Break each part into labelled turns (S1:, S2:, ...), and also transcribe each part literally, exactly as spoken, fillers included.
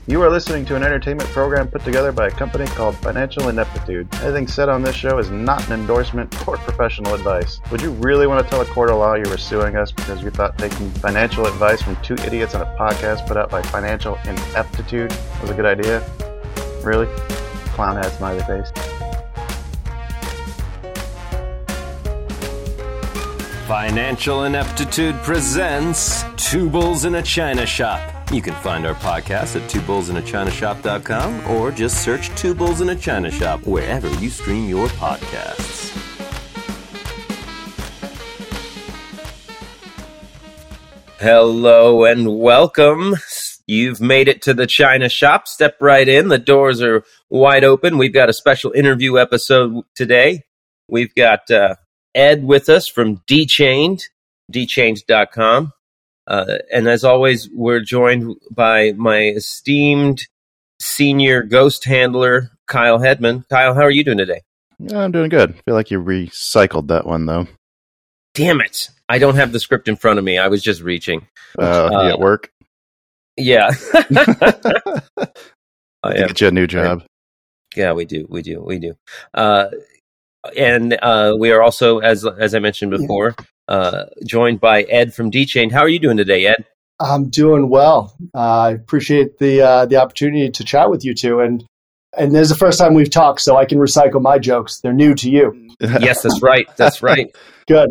S1: You are listening to an entertainment program put together by a company called Financial Ineptitude. Anything said on this show is not an endorsement or professional advice. Would you really want to tell a court of law you were suing us because you thought taking financial advice from two idiots on a podcast put out by Financial Ineptitude was a good idea? Really? Clown hat smiley face.
S2: Financial Ineptitude presents Two Bulls in a China Shop. You can find our podcast at two bulls in a china shop dot com or just search Two Bulls in a China Shop wherever you stream your podcasts. Hello and welcome. You've made it to the China Shop. Step right in. The doors are wide open. We've got a special interview episode today. We've got uh, Ed with us from D-Chained, D chained dot com. Uh, and as always, we're joined by my esteemed senior ghost handler, Kyle Hedman. Kyle, how are you doing today?
S1: Yeah, I'm doing good. I feel like you recycled that one, though.
S2: Damn it. I don't have the script in front of me. I was just reaching.
S1: Uh, uh, you at work?
S2: Yeah.
S1: I get you a new job.
S2: Yeah, we do. We do. We do. Uh, and uh, we are also, as as I mentioned before, uh, joined by Ed from D-Chained. How are you doing today, Ed?
S3: I'm doing well. Uh, I appreciate the uh, the opportunity to chat with you two. And and this is the first time we've talked, so I can recycle my jokes. They're new to you.
S2: Yes, that's right. That's right.
S3: Good.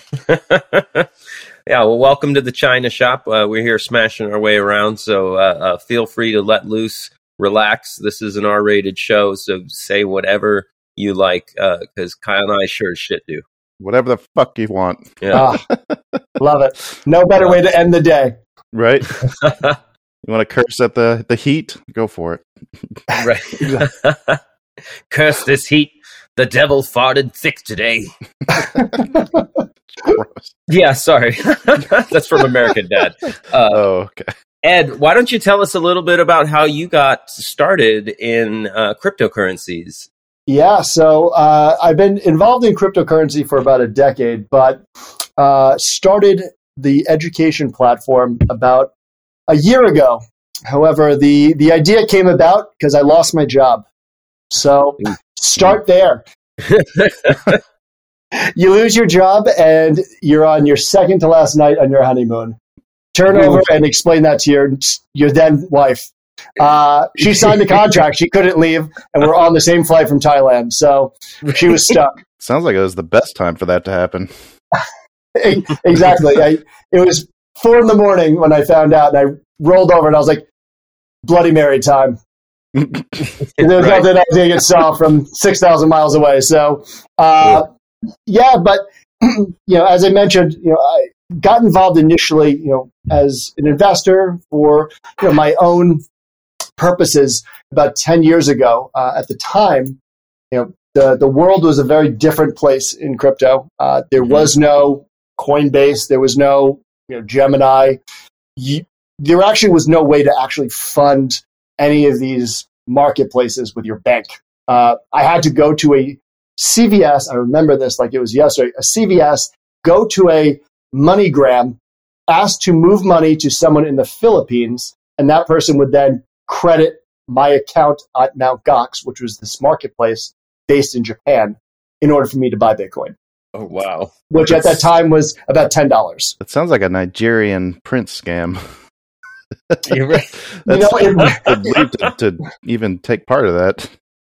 S2: Yeah, well, welcome to the China Shop. Uh, we're here smashing our way around, so uh, uh, feel free to let loose, relax. This is an R-rated show, so say whatever you like, because uh, Kyle and I sure as shit do.
S1: Whatever the fuck you want.
S2: Yeah.
S3: Ah, love it. No better way to end the day.
S1: Right? You want to curse at the, the heat? Go for it.
S2: Right. Curse this heat. The devil farted thick today. Yeah, sorry. That's from American Dad. Uh,
S1: oh, okay.
S2: Ed, why don't you tell us a little bit about how you got started in uh, cryptocurrencies?
S3: Yeah, so uh, I've been involved in cryptocurrency for about a decade, but uh, started the education platform about a year ago. However, the, the idea came about because I lost my job. So start there. You lose your job and you're on your second to last night on your honeymoon. Turn over and explain that to your your then wife. Uh, she signed the contract. She couldn't leave, and we're on the same flight from Thailand. So she was stuck.
S1: Sounds like it was the best time for that to happen.
S3: Exactly. I, it was four in the morning when I found out, and I rolled over and I was like, Bloody Mary time. And there was right. nothing I think it saw from six thousand miles away. So, uh, yeah, but, you know, as I mentioned, you know, I got involved initially, you know, as an investor for, you know, my own purposes about ten years ago. Uh, at the time, you know, the, the world was a very different place in crypto. Uh, there mm-hmm. was no Coinbase. There was no, you know, Gemini. You, there actually was no way to actually fund any of these marketplaces with your bank. Uh, I had to go to a C V S. I remember this like it was yesterday. A C V S, go to a MoneyGram, ask to move money to someone in the Philippines, and that person would then credit my account at Mount Gox, which was this marketplace based in Japan, in order for me to buy Bitcoin.
S2: Oh, wow.
S3: Which
S2: That's...
S3: at that time was about ten dollars.
S1: That sounds like a Nigerian Prince scam.
S2: You're right.
S3: You know, it,
S1: I'd leave to, to even take part of that.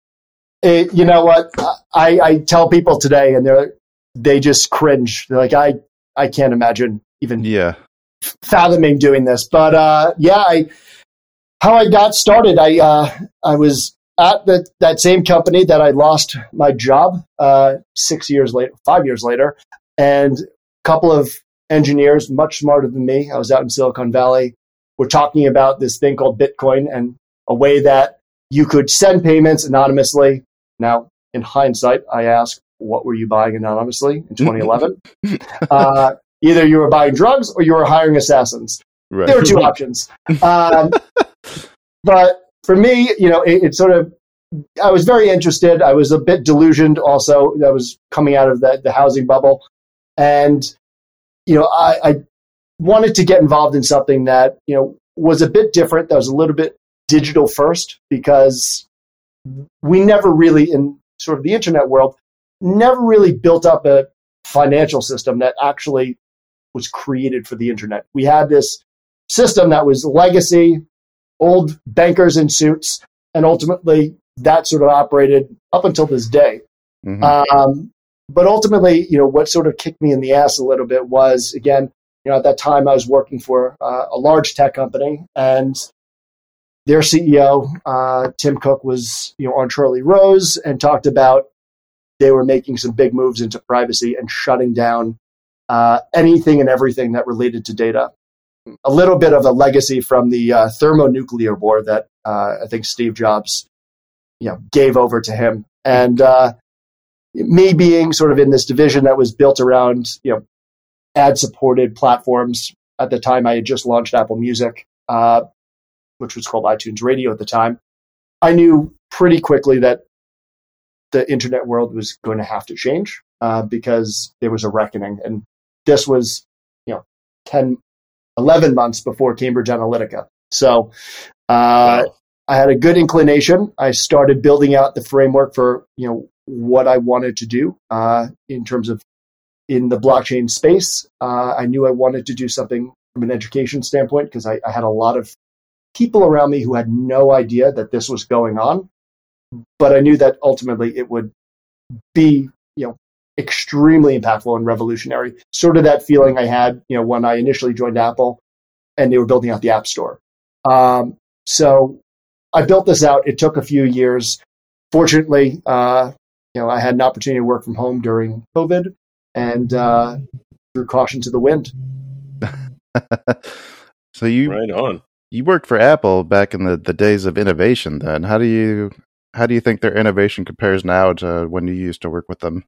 S3: It, you know what? I, I tell people today, and they're they just cringe. They're like, I, I can't imagine even
S1: yeah.
S3: fathoming doing this. But uh, yeah, I, how I got started, I uh, I was at the, that same company that I lost my job uh, six years later, five years later, and a couple of engineers much smarter than me. I was out in Silicon Valley. We're talking about this thing called Bitcoin and a way that you could send payments anonymously. Now, in hindsight, I ask, what were you buying anonymously in twenty eleven? uh, either you were buying drugs or you were hiring assassins. Right. There were two options. Um, but for me, you know, it, it sort of, I was very interested. I was a bit delusioned also. I was coming out of the, the housing bubble. And, you know, I, I wanted to get involved in something that, you know, was a bit different, that was a little bit digital first, because we never really, in sort of the internet world, never really built up a financial system that actually was created for the internet. We had this system that was legacy, old bankers in suits, and ultimately that sort of operated up until this day. Mm-hmm. Um, but ultimately, you know, what sort of kicked me in the ass a little bit was, again, you know, at that time I was working for uh, a large tech company, and their C E O, uh, Tim Cook, was, you know, on Charlie Rose and talked about they were making some big moves into privacy and shutting down uh, anything and everything that related to data. A little bit of a legacy from the uh, thermonuclear war that uh, I think Steve Jobs, you know, gave over to him. And uh, me being sort of in this division that was built around, you know, ad-supported platforms. At the time, I had just launched Apple Music, uh, which was called iTunes Radio at the time. I knew pretty quickly that the internet world was going to have to change uh, because there was a reckoning. And this was, you know, ten, eleven months before Cambridge Analytica. So uh, wow. I had a good inclination. I started building out the framework for, you know, what I wanted to do uh, in terms of in the blockchain space. Uh, I knew I wanted to do something from an education standpoint because I, I had a lot of people around me who had no idea that this was going on. But I knew that ultimately it would be, you know, extremely impactful and revolutionary. Sort of that feeling I had, you know, when I initially joined Apple and they were building out the App Store. Um, so I built this out. It took a few years. Fortunately, uh, you know, I had an opportunity to work from home during COVID and uh, threw caution to the wind.
S1: So you
S2: right on.
S1: You worked for Apple back in the, the days of innovation. Then how do you how do you think their innovation compares now to when you used to work with them?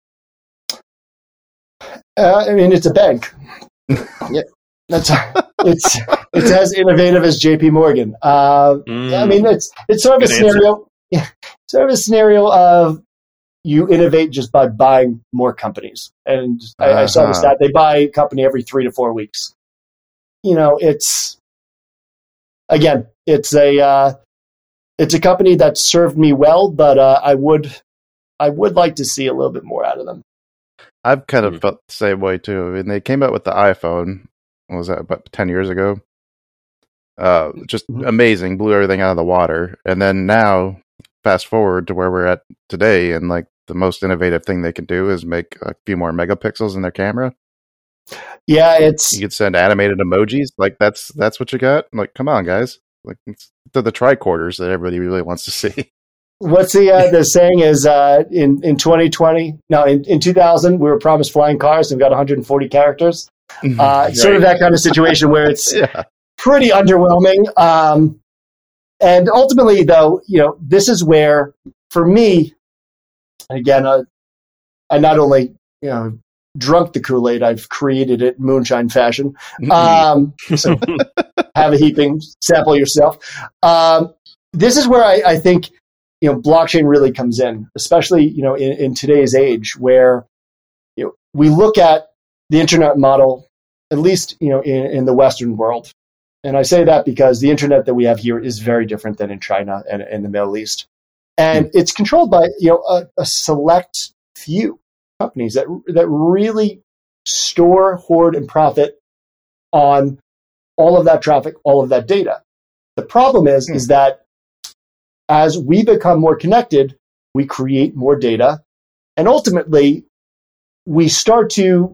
S3: Uh, I mean, it's a bank. Yeah, that's it's it's as innovative as J P Morgan. Uh, mm. I mean, it's it's sort of Good a scenario. Yeah, sort of a scenario of you innovate just by buying more companies. And I, uh-huh. I saw the stat: they buy a company every three to four weeks. You know, it's again, it's a uh, it's a company that served me well, but uh, I would I would like to see a little bit more out of them.
S1: I've kind of felt the same way too. I mean, they came out with the iPhone. What was that, about ten years ago? Uh, just mm-hmm. amazing, blew everything out of the water. And then now, fast forward to where we're at today, and like the most innovative thing they can do is make a few more megapixels in their camera.
S3: Yeah, it's
S1: you could send animated emojis. Like that's that's what you got. Like, come on, guys! Like it's the, the tricorders that everybody really wants to see.
S3: What's the uh, the saying is uh, in in twenty twenty? No, in, in two thousand we were promised flying cars and we got one hundred forty characters. Uh, right. Sort of that kind of situation where it's yeah. pretty underwhelming. Um, and ultimately, though, you know, this is where, for me, again, uh, I not only you know drunk the Kool-Aid, I've created it moonshine fashion. Um, so have a heaping, sample yourself. Um, this is where I, I think. You know, blockchain really comes in, especially, you know, in, in today's age where, you know, we look at the internet model, at least, you know, in, in the Western world. And I say that because the internet that we have here is very different than in China and in the Middle East. And mm. it's controlled by, you know, a, a select few companies that that really store, hoard, and profit on all of that traffic, all of that data. The problem is, mm. is that as we become more connected, we create more data, and ultimately, we start to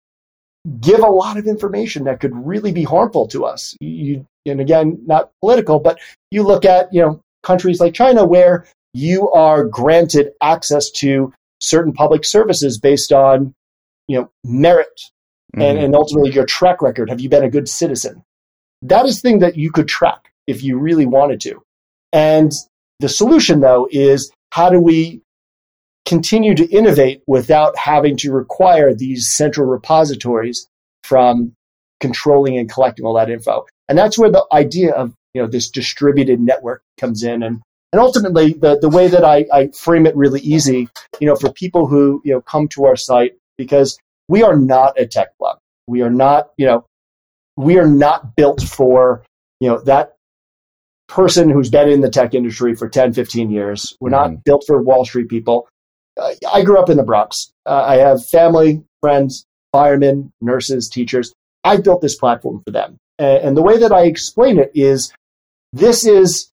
S3: give a lot of information that could really be harmful to us. You, and again, not political, but you look at you know countries like China where you are granted access to certain public services based on you know merit mm-hmm. and, and ultimately your track record. Have you been a good citizen? That is thing that you could track if you really wanted to, and the solution, though, is how do we continue to innovate without having to require these central repositories from controlling and collecting all that info? And that's where the idea of you know this distributed network comes in. And and ultimately, the, the way that I, I frame it really easy, you know, for people who you know come to our site, because we are not a tech blog. We are not, you know, we are not built for you know that person who's been in the tech industry for ten, fifteen years. We're
S1: Mm-hmm.
S3: not built for Wall Street people. Uh, I grew up in the Bronx. Uh, I have family, friends, firemen, nurses, teachers. I built this platform for them. And, and the way that I explain it is this is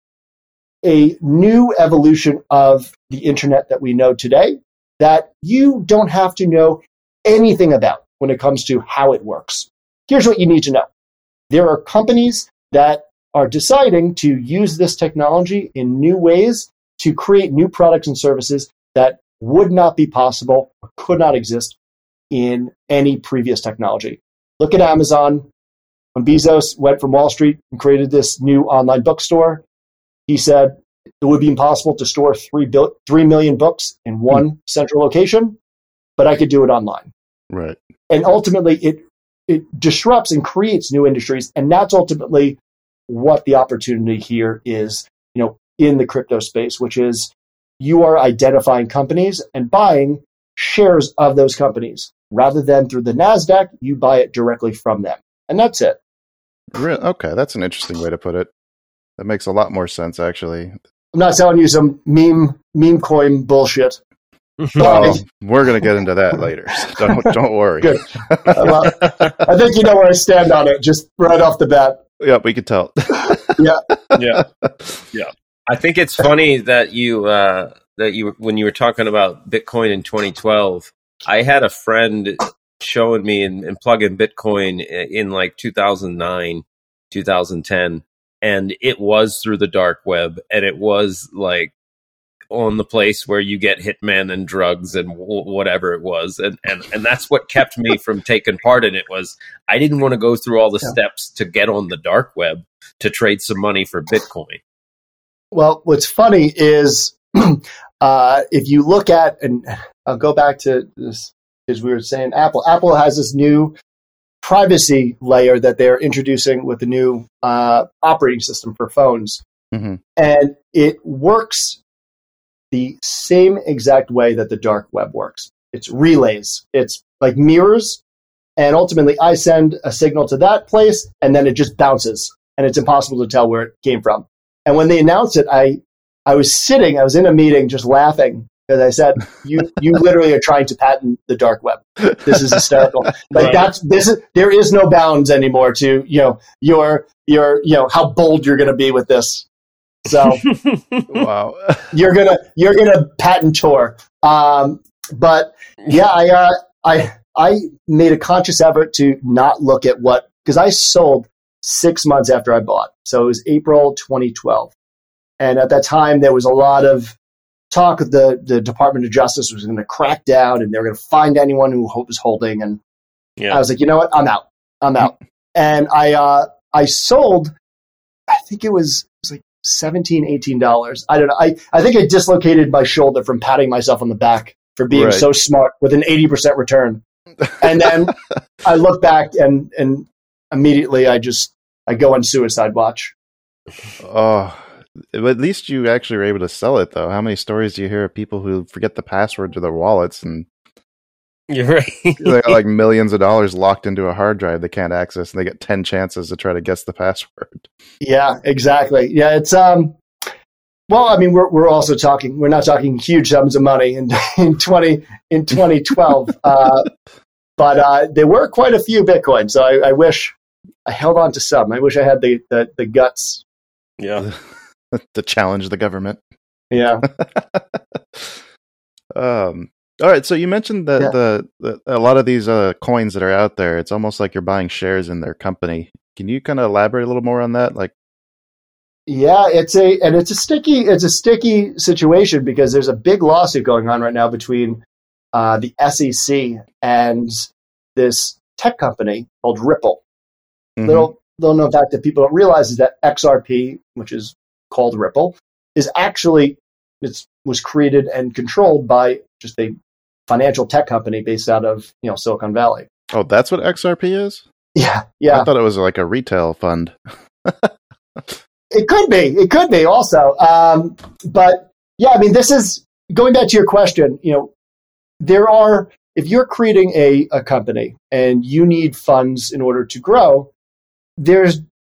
S3: a new evolution of the internet that we know today that you don't have to know anything about when it comes to how it works. Here's what you need to know. There are companies that are deciding to use this technology in new ways to create new products and services that would not be possible or could not exist in any previous technology. Look at Amazon. When Bezos went from Wall Street and created this new online bookstore, he said it would be impossible to store three, bil- three million books in one mm. central location, but I could do it online.
S1: Right.
S3: And ultimately, it it disrupts and creates new industries, and that's ultimately what the opportunity here is, you know, in the crypto space, which is you are identifying companies and buying shares of those companies. Rather than through the NASDAQ, you buy it directly from them. And that's it.
S1: Really? Okay, that's an interesting way to put it. That makes a lot more sense, actually.
S3: I'm not telling you some meme meme coin bullshit.
S1: Well, we're going to get into that later. So don't, don't worry.
S3: Good. Well, I think you know where I stand on it, just right off the bat.
S1: Yep, we could tell.
S3: Yeah.
S2: Yeah. Yeah. I think it's funny that you, uh, that you, when you were talking about Bitcoin in twenty twelve, I had a friend showing me and, and plugging Bitcoin in, in like two thousand nine, two thousand ten. And it was through the dark web, and it was like on the place where you get hitmen and drugs and w- whatever it was. And, and, and that's what kept me from taking part in it was I didn't want to go through all the yeah. steps to get on the dark web to trade some money for Bitcoin.
S3: Well, what's funny is uh, if you look at, and I'll go back to this, because we were saying Apple. Apple has this new privacy layer that they're introducing with the new uh, operating system for phones.
S1: Mm-hmm.
S3: And it works the same exact way that the dark web works. It's relays. It's like mirrors. And ultimately, I send a signal to that place, and then it just bounces. And it's impossible to tell where it came from. And when they announced it, I I was sitting, I was in a meeting just laughing because I said, you you literally are trying to patent the dark web. This is hysterical. Like right. that's this is there is no bounds anymore to, you know, your your you know how bold you're gonna be with this. So
S1: wow.
S3: You're gonna you're gonna patentor. Um but yeah, I uh, I I made a conscious effort to not look at what because I sold six months after I bought. So it was April twenty twelve. And at that time, there was a lot of talk of the, the Department of Justice was going to crack down and they were going to find anyone who was holding. And yeah. I was like, you know what? I'm out. I'm out. And I uh, I sold, I think it was, it was like seventeen dollars, eighteen dollars. I don't know. I, I think I dislocated my shoulder from patting myself on the back for being right. so smart with an eighty percent return. And then I look back and, and immediately I just, I go on suicide watch.
S1: Oh, at least you actually were able to sell it, though. How many stories do you hear of people who forget the password to their wallets and
S2: you're right.
S1: they got like millions of dollars locked into a hard drive they can't access, and they get ten chances to try to guess the password.
S3: Yeah, exactly. Yeah, it's um. Well, I mean, we're we're also talking. We're not talking huge sums of money in in twenty in twenty twelve, uh, but uh, there were quite a few Bitcoins. So I, I wish I held on to some. I wish I had the the, the guts.
S2: Yeah.
S1: To challenge the government.
S3: Yeah.
S1: um. All right. So you mentioned that yeah. the, the a lot of these uh, coins that are out there, it's almost like you're buying shares in their company. Can you kind of elaborate a little more on that? Like,
S3: yeah, it's a and it's a sticky it's a sticky situation because there's a big lawsuit going on right now between uh, the S E C and this tech company called Ripple. Mm-hmm. Little little known fact that people don't realize is that X R P, which is called Ripple, is actually it was created and controlled by just a financial tech company based out of you know Silicon Valley.
S1: Oh, that's what X R P is?
S3: Yeah, yeah.
S1: I thought it was like a retail fund.
S3: It could be. It could be also. Um, but yeah, I mean, this is going back to your question. You know, there are if you're creating a a company and you need funds in order to grow, there's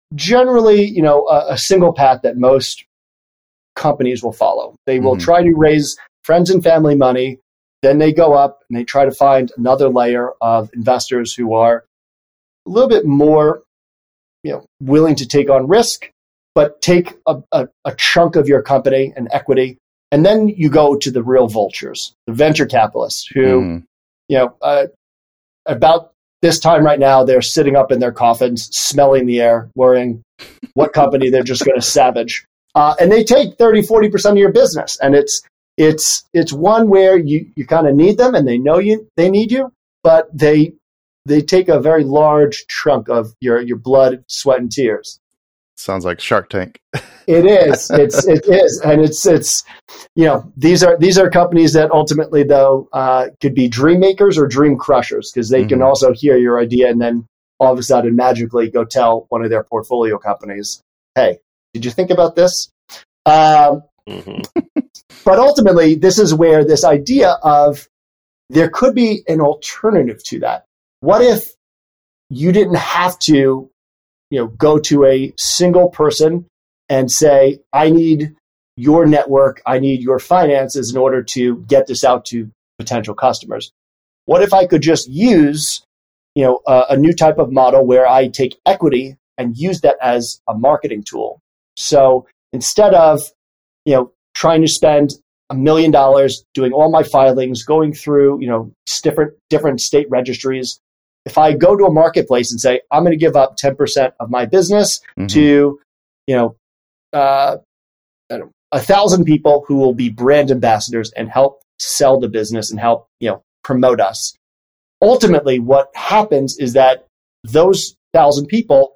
S3: generally, you know, a, a single path that most companies will follow. They will mm-hmm. try to raise friends and family money. Then they go up and they try to find another layer of investors who are a little bit more, you know, willing to take on risk, but take a, a, a chunk of your company and equity. And then you go to the real vultures, the venture capitalists who, mm. you know, uh, about this time right now, they're sitting up in their coffins, smelling the air, worrying what company they're just going to savage. Uh, and they take thirty, forty percent of your business. And it's it's it's one where you, you kind of need them and they know you they need you, but they they take a very large chunk of your, your blood, sweat, and tears.
S1: Sounds like Shark Tank.
S3: It is. It's it is, and it's it's you know these are these are companies that ultimately though uh, could be dream makers or dream crushers because they mm-hmm. can also hear your idea and then all of a sudden magically go tell one of their portfolio companies, "Hey, did you think about this?" Um, mm-hmm. But ultimately, this is where this idea of there could be an alternative to that. What if you didn't have to, you know, go to a single person and say, I need your network, I need your finances in order to get this out to potential customers. What if I could just use, you know, a, a new type of model where I take equity and use that as a marketing tool? So instead of, you know, trying to spend a million dollars doing all my filings, going through, you know, different different state registries, if I go to a marketplace and say, I'm going to give up ten percent of my business mm-hmm. to, you know, uh, I don't know, a thousand people who will be brand ambassadors and help sell the business and help, you know, promote us. Ultimately, what happens is that those thousand people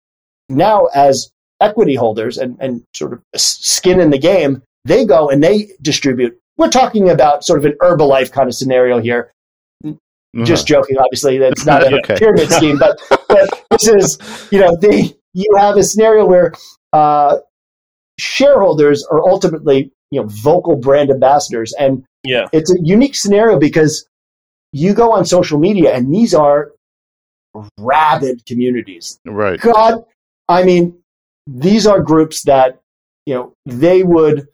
S3: now as equity holders and, and sort of skin in the game, they go and they distribute. We're talking about sort of an Herbalife kind of scenario here. Uh-huh. Just joking, obviously, that's not a okay. pyramid scheme, but, but this is, you know, they, you have a scenario where uh, shareholders are ultimately, you know, vocal brand ambassadors. And
S2: yeah.
S3: it's a unique scenario because you go on social media and these are rabid communities.
S1: Right.
S3: God, I mean, these are groups that, you know, they would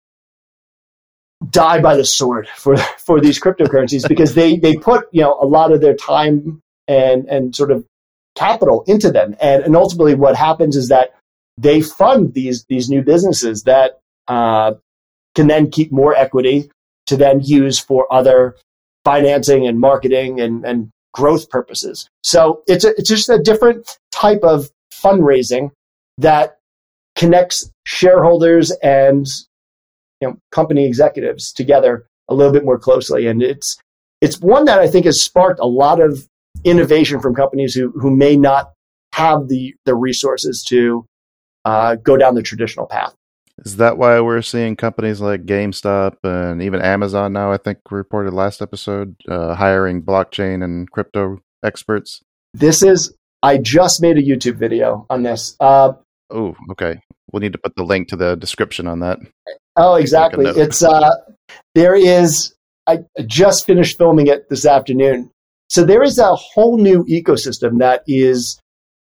S3: die by the sword for, for these cryptocurrencies because they, they put, you know, a lot of their time and, and sort of capital into them. And, and ultimately what happens is that they fund these, these new businesses that uh, can then keep more equity to then use for other financing and marketing and, and growth purposes. So it's a, it's just a different type of fundraising that connects shareholders and, you know, company executives together a little bit more closely. And it's it's one that I think has sparked a lot of innovation from companies who who may not have the, the resources to uh, go down the traditional path.
S1: Is that why we're seeing companies like GameStop and even Amazon now, I think reported last episode, uh, hiring blockchain and crypto experts?
S3: This is, I just made a YouTube video on this. Uh,
S1: oh, okay. We'll need to put the link to the description on that.
S3: Oh, exactly. It's uh, there is. I just finished filming it this afternoon. So there is a whole new ecosystem that is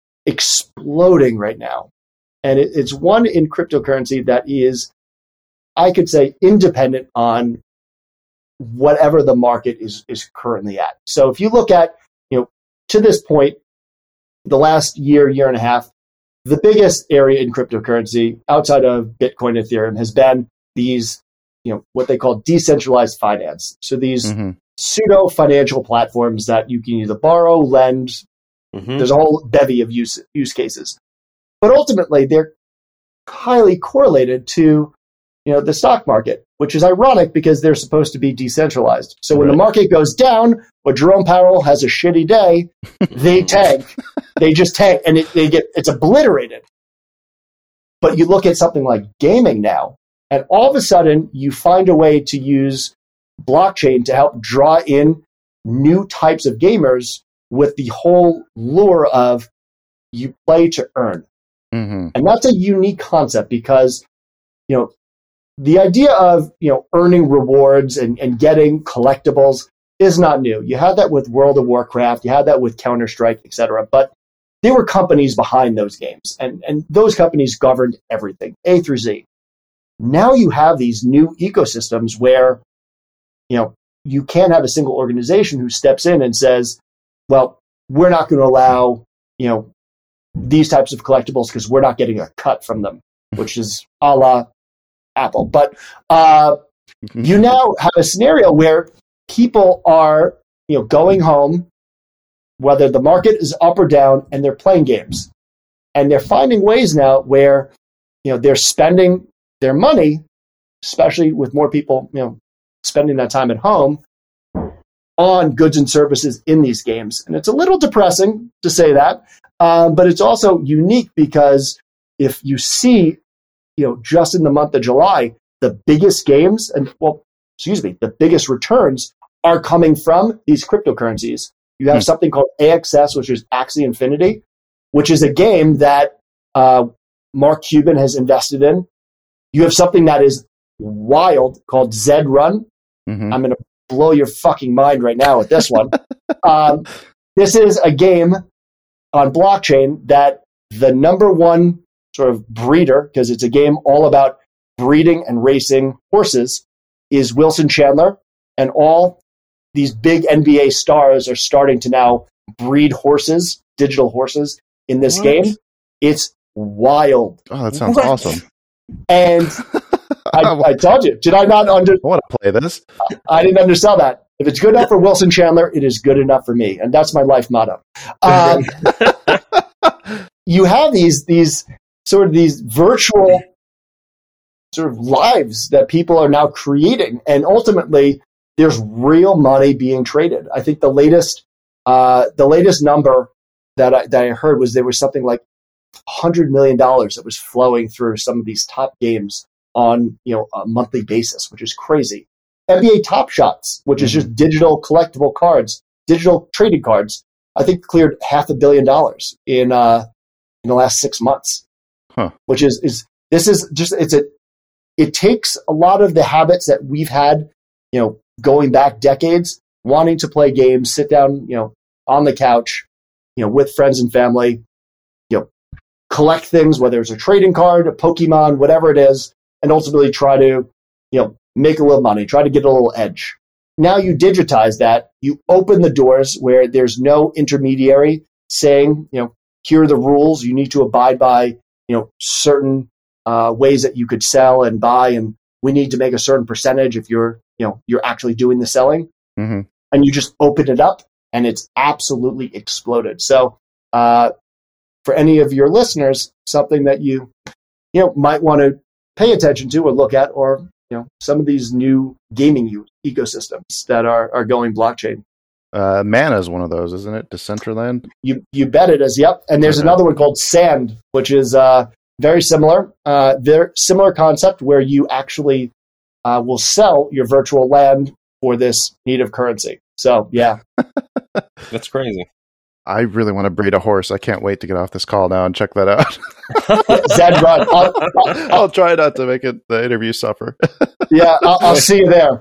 S3: exploding right now, and it, it's one in cryptocurrency that is, I could say, independent on whatever the market is is currently at. So if you look at, you know, to this point, the last year, year and a half, the biggest area in cryptocurrency outside of Bitcoin and Ethereum has been these, you know, what they call decentralized finance. So these mm-hmm. pseudo financial platforms that you can either borrow, lend. Mm-hmm. There's a whole bevy of use use cases, but ultimately they're highly correlated to, you know, the stock market, which is ironic because they're supposed to be decentralized. So when right. the market goes down, or Jerome Powell has a shitty day, they tank. They just tank, and it, they get it's obliterated. But you look at something like gaming now, and all of a sudden you find a way to use blockchain to help draw in new types of gamers with the whole lure of you play to earn. Mm-hmm. And that's a unique concept because, you know, the idea of, you know, earning rewards and, and getting collectibles is not new. You had that with World of Warcraft, you had that with Counter-Strike, et cetera. But there were companies behind those games, and, and those companies governed everything, A through Z. Now you have these new ecosystems where, you know, you can't have a single organization who steps in and says, well, we're not going to allow, you know, these types of collectibles because we're not getting a cut from them, which is a la Apple. But uh, you now have a scenario where people are, you know, going home, whether the market is up or down, and they're playing games. And they're finding ways now where, you know, they're spending their money, especially with more people, you know, spending that time at home, on goods and services in these games. And it's a little depressing to say that, um, but it's also unique because if you see, you know, just in the month of July, the biggest games and, well, excuse me, the biggest returns are coming from these cryptocurrencies. You have hmm. something called A X S, which is Axie Infinity, which is a game that uh, Mark Cuban has invested in. You have something that is wild called Zed Run. Mm-hmm. I'm going to blow your fucking mind right now with this one. um, this is a game on blockchain that the number one sort of breeder, because it's a game all about breeding and racing horses, is Wilson Chandler. And all these big N B A stars are starting to now breed horses, digital horses, in this what? game. It's wild.
S1: Oh, that sounds what? awesome.
S3: And I, I told you, did I not under?
S1: I want to play this.
S3: I didn't undersell that. If it's good enough for Wilson Chandler, it is good enough for me, and that's my life motto. Um, you have these these sort of these virtual sort of lives that people are now creating, and ultimately, there's real money being traded. I think the latest uh, the latest number that I, that I heard was there was something like one hundred million dollars that was flowing through some of these top games on, you know, a monthly basis, which is crazy. N B A Top Shots, which mm-hmm. is just digital collectible cards, digital trading cards, I think cleared half a billion dollars in uh, in the last six months. Huh. Which is is this is just it's a it takes a lot of the habits that we've had, you know, going back decades, wanting to play games, sit down, you know, on the couch, you know, with friends and family, you know, collect things, whether it's a trading card, a Pokemon, whatever it is, and ultimately try to, you know, make a little money, try to get a little edge. Now you digitize that, you open the doors where there's no intermediary saying, you know, here are the rules, you need to abide by, you know, certain uh, ways that you could sell and buy, and we need to make a certain percentage if you're, you know, you're actually doing the selling. Mm-hmm. And you just open it up, and it's absolutely exploded. So uh, for any of your listeners, something that you, you know, might want to pay attention to or look at, or, you know, some of these new gaming u- ecosystems that are, are going blockchain.
S1: Uh, Mana is one of those, isn't it? Decentraland?
S3: You you bet it is, yep. And there's okay. another one called Sand, which is uh, very similar. Uh, very similar concept where you actually uh, will sell your virtual land for this native currency. So, yeah.
S2: That's crazy.
S1: I really want to breed a horse. I can't wait to get off this call now and check that out.
S3: Zed Run. I'll, I'll,
S1: I'll try not to make it the interview suffer.
S3: Yeah, I'll, I'll see you there.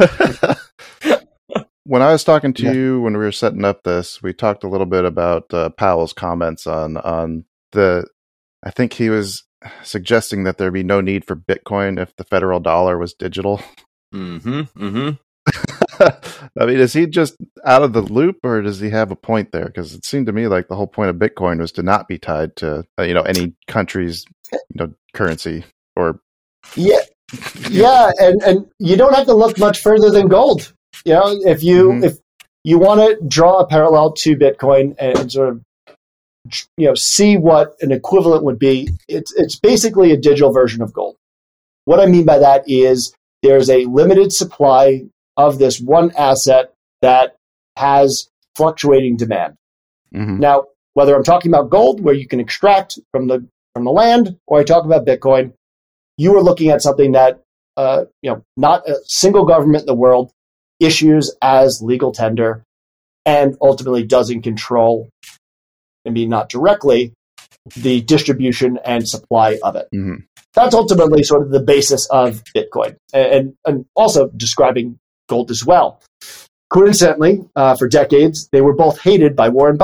S1: When I was talking to yeah. you when we were setting up this, we talked a little bit about uh, Powell's comments on on the. I think he was suggesting that there'd be no need for Bitcoin if the federal dollar was digital.
S2: Mm-hmm. Mm-hmm.
S1: I mean, is he just out of the loop, or does he have a point there? Because it seemed to me like the whole point of Bitcoin was to not be tied to, uh, you know, any country's, you know, currency or.
S3: Yeah, yeah, and and you don't have to look much further than gold. You know, if you mm-hmm. if you want to draw a parallel to Bitcoin and sort of, you know, see what an equivalent would be, it's it's basically a digital version of gold. What I mean by that is there's a limited supply of this one asset that has fluctuating demand. Mm-hmm. Now, whether I'm talking about gold, where you can extract from the from the land, or I talk about Bitcoin, you are looking at something that uh, you know, not a single government in the world issues as legal tender, and ultimately doesn't control, I mean, not directly, the distribution and supply of it. Mm-hmm. That's ultimately sort of the basis of Bitcoin, and and also describing gold as well. Coincidentally, uh, for decades, they were both hated by Warren Buffett.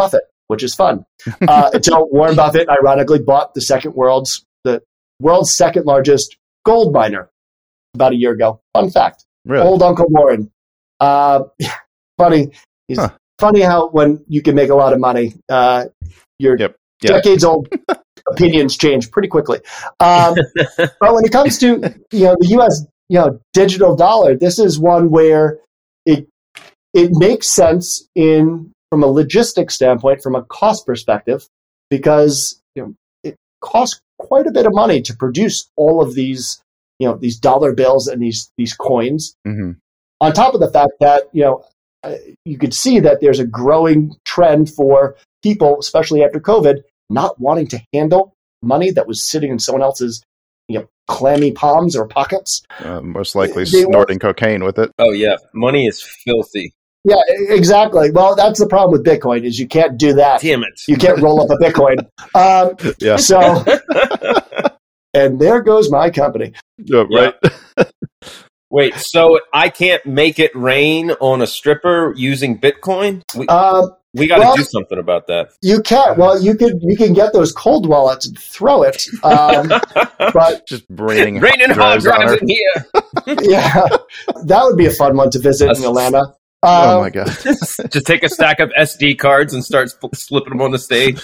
S3: which is fun. Uh, until Warren Buffett ironically bought the second world's the world's second largest gold miner about a year ago. Fun fact.
S1: Really?
S3: Old Uncle Warren. Uh, funny. He's
S1: Huh.
S3: funny how when you can make a lot of money, uh, your
S1: Yep. Yeah.
S3: decades old opinions change pretty quickly. Um, but when it comes to you know the U S you know digital dollar, this is one where it it makes sense in from a logistics standpoint, from a cost perspective, because you know it costs quite a bit of money to produce all of these you know these dollar bills and these these coins.
S1: Mm-hmm.
S3: On top of the fact that you know uh, you could see that there's a growing trend for people, especially after COVID, not wanting to handle money that was sitting in someone else's you know clammy palms or pockets.
S1: Uh, most likely
S3: They
S1: snorting cocaine with it.
S2: Oh yeah, money is filthy.
S3: Yeah, exactly. Well, that's the problem with Bitcoin is you can't do that.
S2: Damn it.
S3: You can't roll up a Bitcoin. Um,
S1: Yeah.
S3: so, and there goes my company.
S1: Yeah, right.
S2: Wait, so I can't make it rain on a stripper using Bitcoin? We,
S3: Um,
S2: we got to
S3: well-
S2: do something about that.
S3: you can well, you could you can get those cold wallets and throw it. Um, but
S1: Just raining,
S2: Raining hard
S1: drives on
S2: drives
S1: her.
S2: in here.
S3: yeah, that would be a fun one to visit in Atlanta.
S1: Oh
S3: Um,
S1: my god.
S2: Just take a stack of S D cards and start sp- slipping them on the stage.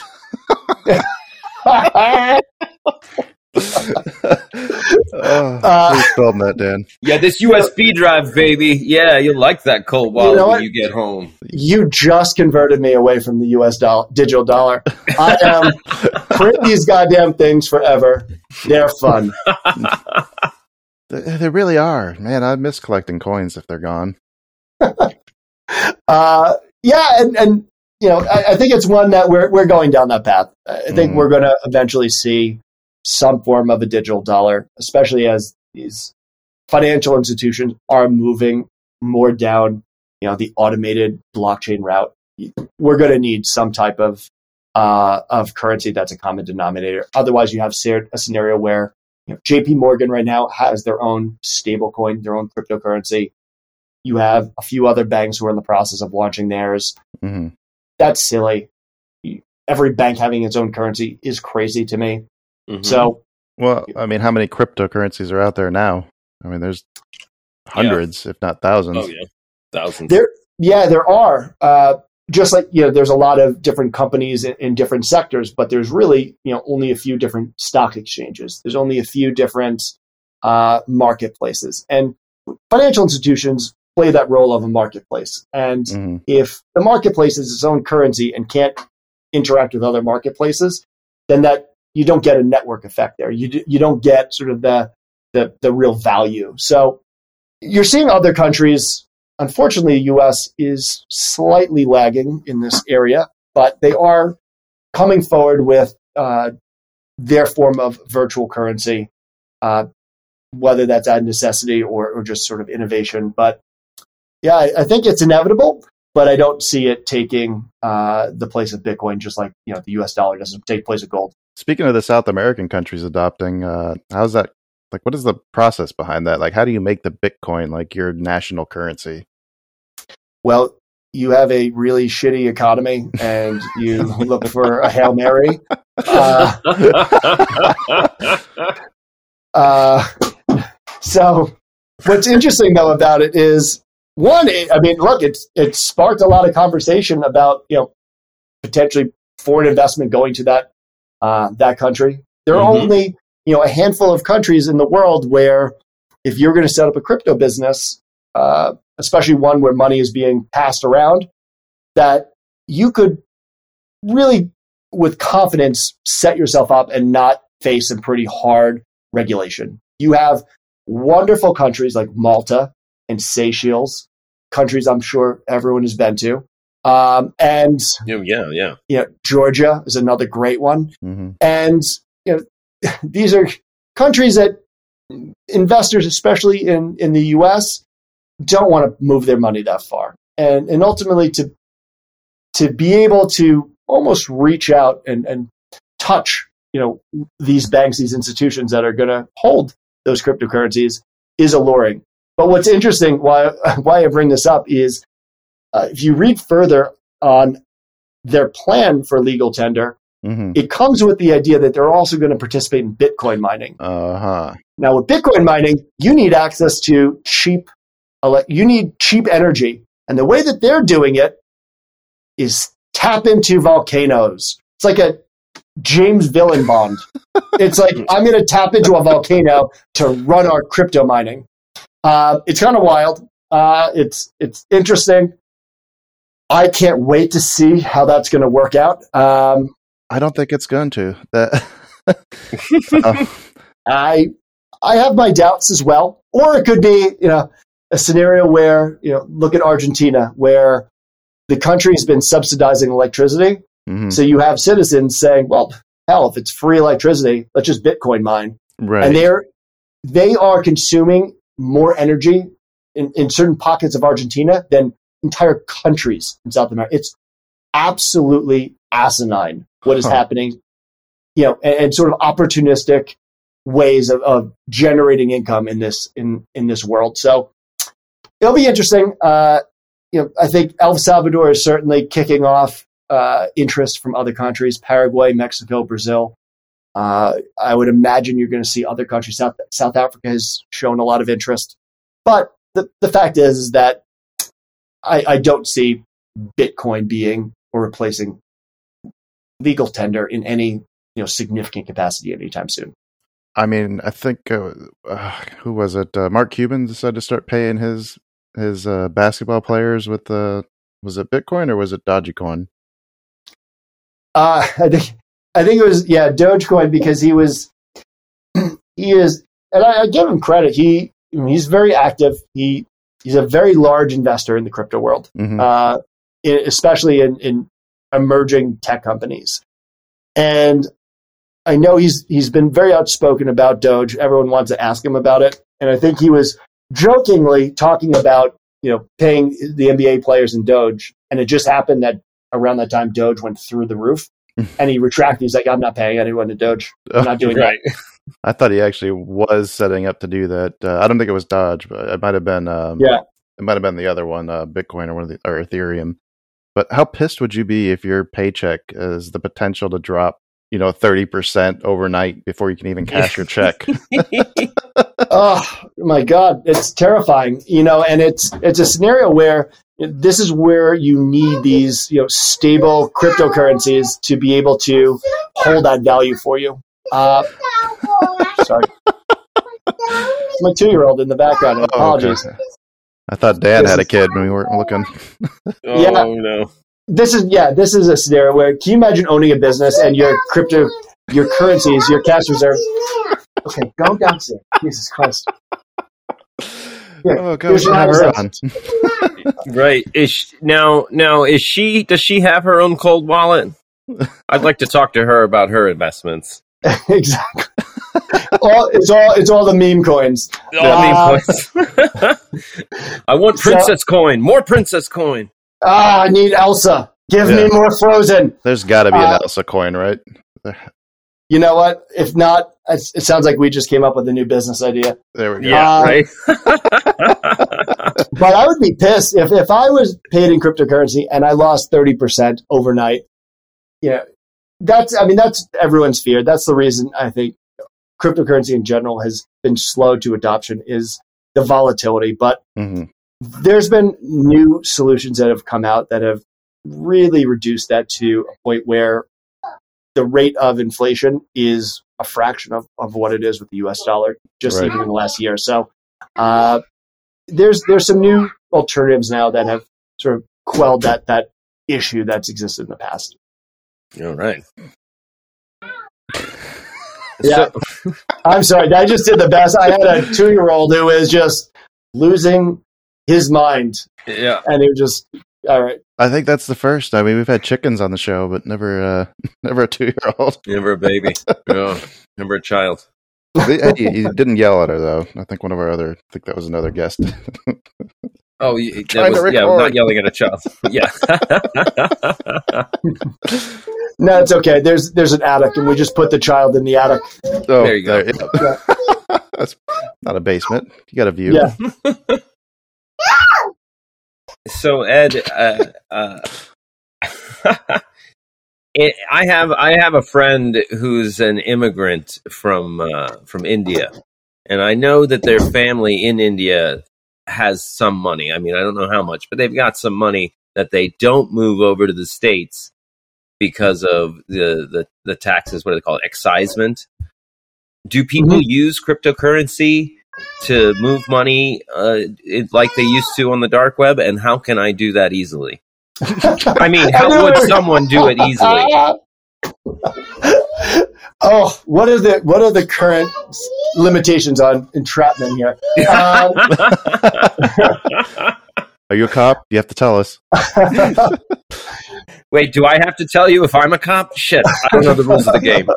S1: Oh,
S3: Uh,
S1: please film that, Dan.
S2: Yeah, this U S B drive, baby. Yeah, you'll like that cold wallet
S3: You know
S2: when
S3: what?
S2: you get home.
S3: you just converted me away from the U S dollar, digital dollar. I am print these goddamn things forever. They're fun.
S1: They, they really are, man. I miss collecting coins if they're gone.
S3: Uh, yeah, and, and you know, I, I think it's one that we're we're going down that path. I think
S1: Mhm.
S3: we're going to eventually see some form of a digital dollar, especially as these financial institutions are moving more down, you know, the automated blockchain route. We're going to need some type of uh, of currency that's a common denominator. Otherwise, you have a scenario where you know, J P Morgan right now has their own stable coin, their own cryptocurrency. You have a few other banks who are in the process of launching theirs.
S1: Mm-hmm.
S3: That's silly. Every bank having its own currency is crazy to me.
S2: Mhm.
S3: So,
S1: Well, I mean, how many cryptocurrencies are out there now? I mean, there's hundreds, if not thousands.
S2: Oh, yeah. Thousands.
S3: there, yeah, there are. Uh, just like, you know, there's a lot of different companies in, in different sectors, but there's really, you know, only a few different stock exchanges. There's only a few different uh, marketplaces. And financial institutions play that role of a marketplace. And
S1: Mhm.
S3: if the marketplace is its own currency and can't interact with other marketplaces, then that you don't get a network effect there. You do, you don't get sort of the, the the real value. So you're seeing other countries. Unfortunately, the U S is slightly lagging in this area, but they are coming forward with uh, their form of virtual currency, uh, whether that's out of necessity or, or just sort of innovation. But yeah, I, I think it's inevitable, but I don't see it taking uh, the place of Bitcoin, just like you know the U S dollar doesn't take place of gold.
S1: Speaking of the South American countries adopting, uh, how's that? Like, what is the process behind that? Like, how do you make the Bitcoin like your national currency?
S3: Well, you have a really shitty economy, and you look for a Hail Mary. Uh, uh, so, what's interesting though about it is one. It, I mean, look, it's it sparked a lot of conversation about you know potentially foreign investment going to that uh, that country. There are
S2: Mhm.
S3: only you know a handful of countries in the world where if you're going to set up a crypto business, uh, especially one where money is being passed around, that you could really, with confidence, set yourself up and not face some pretty hard regulation. You have wonderful countries like Malta and Seychelles, countries I'm sure everyone has been to. Um, and
S2: Oh, yeah, yeah.
S3: you know, Georgia is another great one.
S1: Mm-hmm.
S3: And you know, these are countries that investors, especially in, in the U S, don't want to move their money that far. And and ultimately to to be able to almost reach out and, and touch, you know, these banks, these institutions that are going to hold those cryptocurrencies is alluring. But what's interesting, why why I bring this up is uh, if you read further on their plan for legal tender,
S1: Mm-hmm.
S3: it comes with the idea that they're also going to participate in Bitcoin mining.
S1: Uh-huh.
S3: Now, with Bitcoin mining, you need access to cheap, ele- you need cheap energy. And the way that they're doing it is tap into volcanoes. It's like a James Villain Bond. It's like, I'm going to tap into a volcano to run our crypto mining. Uh, it's kind of wild. Uh, it's it's interesting. I can't wait to see how that's going to work out. Um,
S1: I don't think it's going to. That. uh,
S3: I I have my doubts as well. Or it could be, you know, a scenario where, you know, look at Argentina, where the country has been subsidizing electricity.
S1: mm-hmm.
S3: So you have citizens saying, well, hell, if it's free electricity, let's just Bitcoin mine.
S1: Right.
S3: And they're they are consuming more energy in, in certain pockets of Argentina than entire countries in South America. It's absolutely asinine what is
S1: Huh.
S3: happening, you know, and, and sort of opportunistic ways of, of generating income in this in, in this world. So it'll be interesting. Uh, you know, I think El Salvador is certainly kicking off uh, interest from other countries: Paraguay, Mexico, Brazil. Uh, I would imagine you're going to see other countries. South South Africa has shown a lot of interest, but the the fact is, is that I, I don't see Bitcoin being or replacing legal tender in any, you know, significant capacity anytime soon.
S1: I mean, I think uh, uh, who was it? Uh, Mark Cuban decided to start paying his his uh, basketball players with the uh, was it Bitcoin or was it Dogecoin?
S3: Uh, I think I think it was yeah Dogecoin, because he was he is, and I, I give him credit. He I mean, he's very active. He he's a very large investor in the crypto world,
S1: Mm-hmm.
S3: uh, in, especially in, in emerging tech companies. And I know he's he's been very outspoken about Doge. Everyone wants to ask him about it, and I think he was jokingly talking about, you know, paying the N B A players in Doge, and it just happened that around that time Doge went through the roof, and he retracted. He's like, "I'm not paying anyone to Doge. I'm not doing
S2: Right.
S3: that."
S1: I thought he actually was setting up to do that. Uh, I don't think it was Dodge, but it might have been. Um,
S3: Yeah.
S1: it might have been the other one, uh, Bitcoin or one of the or Ethereum. But how pissed would you be if your paycheck is the potential to drop, you know, thirty percent overnight before you can even cash your check?
S3: Oh my God, it's terrifying, you know, and it's it's a scenario where this is where you need these, you know, stable cryptocurrencies to be able to hold that value for you. Uh, sorry, it's my two-year-old in the background.
S1: Oh, okay.
S3: Apologies.
S1: I thought Dan
S3: This
S1: had a
S3: is-
S1: kid when we weren't looking.
S2: Oh
S3: Yeah.
S2: no.
S3: This is yeah, this is a scenario where, can you imagine owning a business and your crypto, your currencies, your cash reserve? Okay, go downstairs. Jesus Christ. Here,
S1: Oh, go
S3: here's your
S1: have her on.
S3: house.
S2: Right. Is she, now now is she does she have her own cold wallet? I'd like to talk to her about her investments.
S3: Exactly. all, it's all it's all the meme coins.
S2: Oh, I mean,
S3: Uh,
S2: please. I want princess coin. More princess coin.
S3: Ah, I need Elsa. Give
S1: Yeah.
S3: me more Frozen.
S1: There's got to be an
S3: Uh,
S1: Elsa coin, right?
S3: You know what? If not, it's, it sounds like we just came up with a new business idea.
S1: There we go.
S2: Yeah,
S3: Uh,
S2: right.
S3: But I would be pissed if, if I was paid in cryptocurrency and I lost thirty percent overnight. You know, that's, I mean, that's everyone's fear. That's the reason I think cryptocurrency in general has been slow to adoption, is the volatility. But
S1: hmm
S3: there's been new solutions that have come out that have really reduced that to a point where the rate of inflation is a fraction of, of what it is with the U S dollar, just
S1: Right.
S3: even in the last year. So uh, there's there's some new alternatives now that have sort of quelled that that issue that's existed in the past.
S2: All right.
S3: Yeah.
S2: So-
S3: I'm sorry, I just did the best. I had a two year old who was just losing his mind,
S2: yeah.
S3: and he was just all right.
S1: I think that's the first. I mean, we've had chickens on the show, but never, uh, never a two-year-old.
S2: Never a baby. No. Never a child.
S1: He, he didn't yell at her though. I think one of our other. I think that was another guest.
S2: Oh, you, that
S1: Trying to
S2: was, yeah,
S1: record.
S2: not yelling at a child. Yeah.
S3: No, it's okay. There's there's an attic, and we just put the child in the attic.
S1: Oh,
S2: There you go.
S1: yeah. That's not a basement. You got a view.
S3: Yeah.
S2: So Ed, uh, uh, it, I have I have a friend who's an immigrant from uh, from India, and I know that their family in India has some money. I mean, I don't know how much, but they've got some money that they don't move over to the States because of the the, the taxes. What do they call it? Excisement. Do people mm-hmm. use cryptocurrency to move money uh, it, like they used to on the dark web? And how can I do that easily? I mean, how would someone do it easily?
S3: Oh, what are the what are the current limitations on entrapment here? Um,
S1: are you a cop? You have to tell us.
S2: Wait, do I have to tell you if I'm a cop? Shit, I don't know the rules of the game.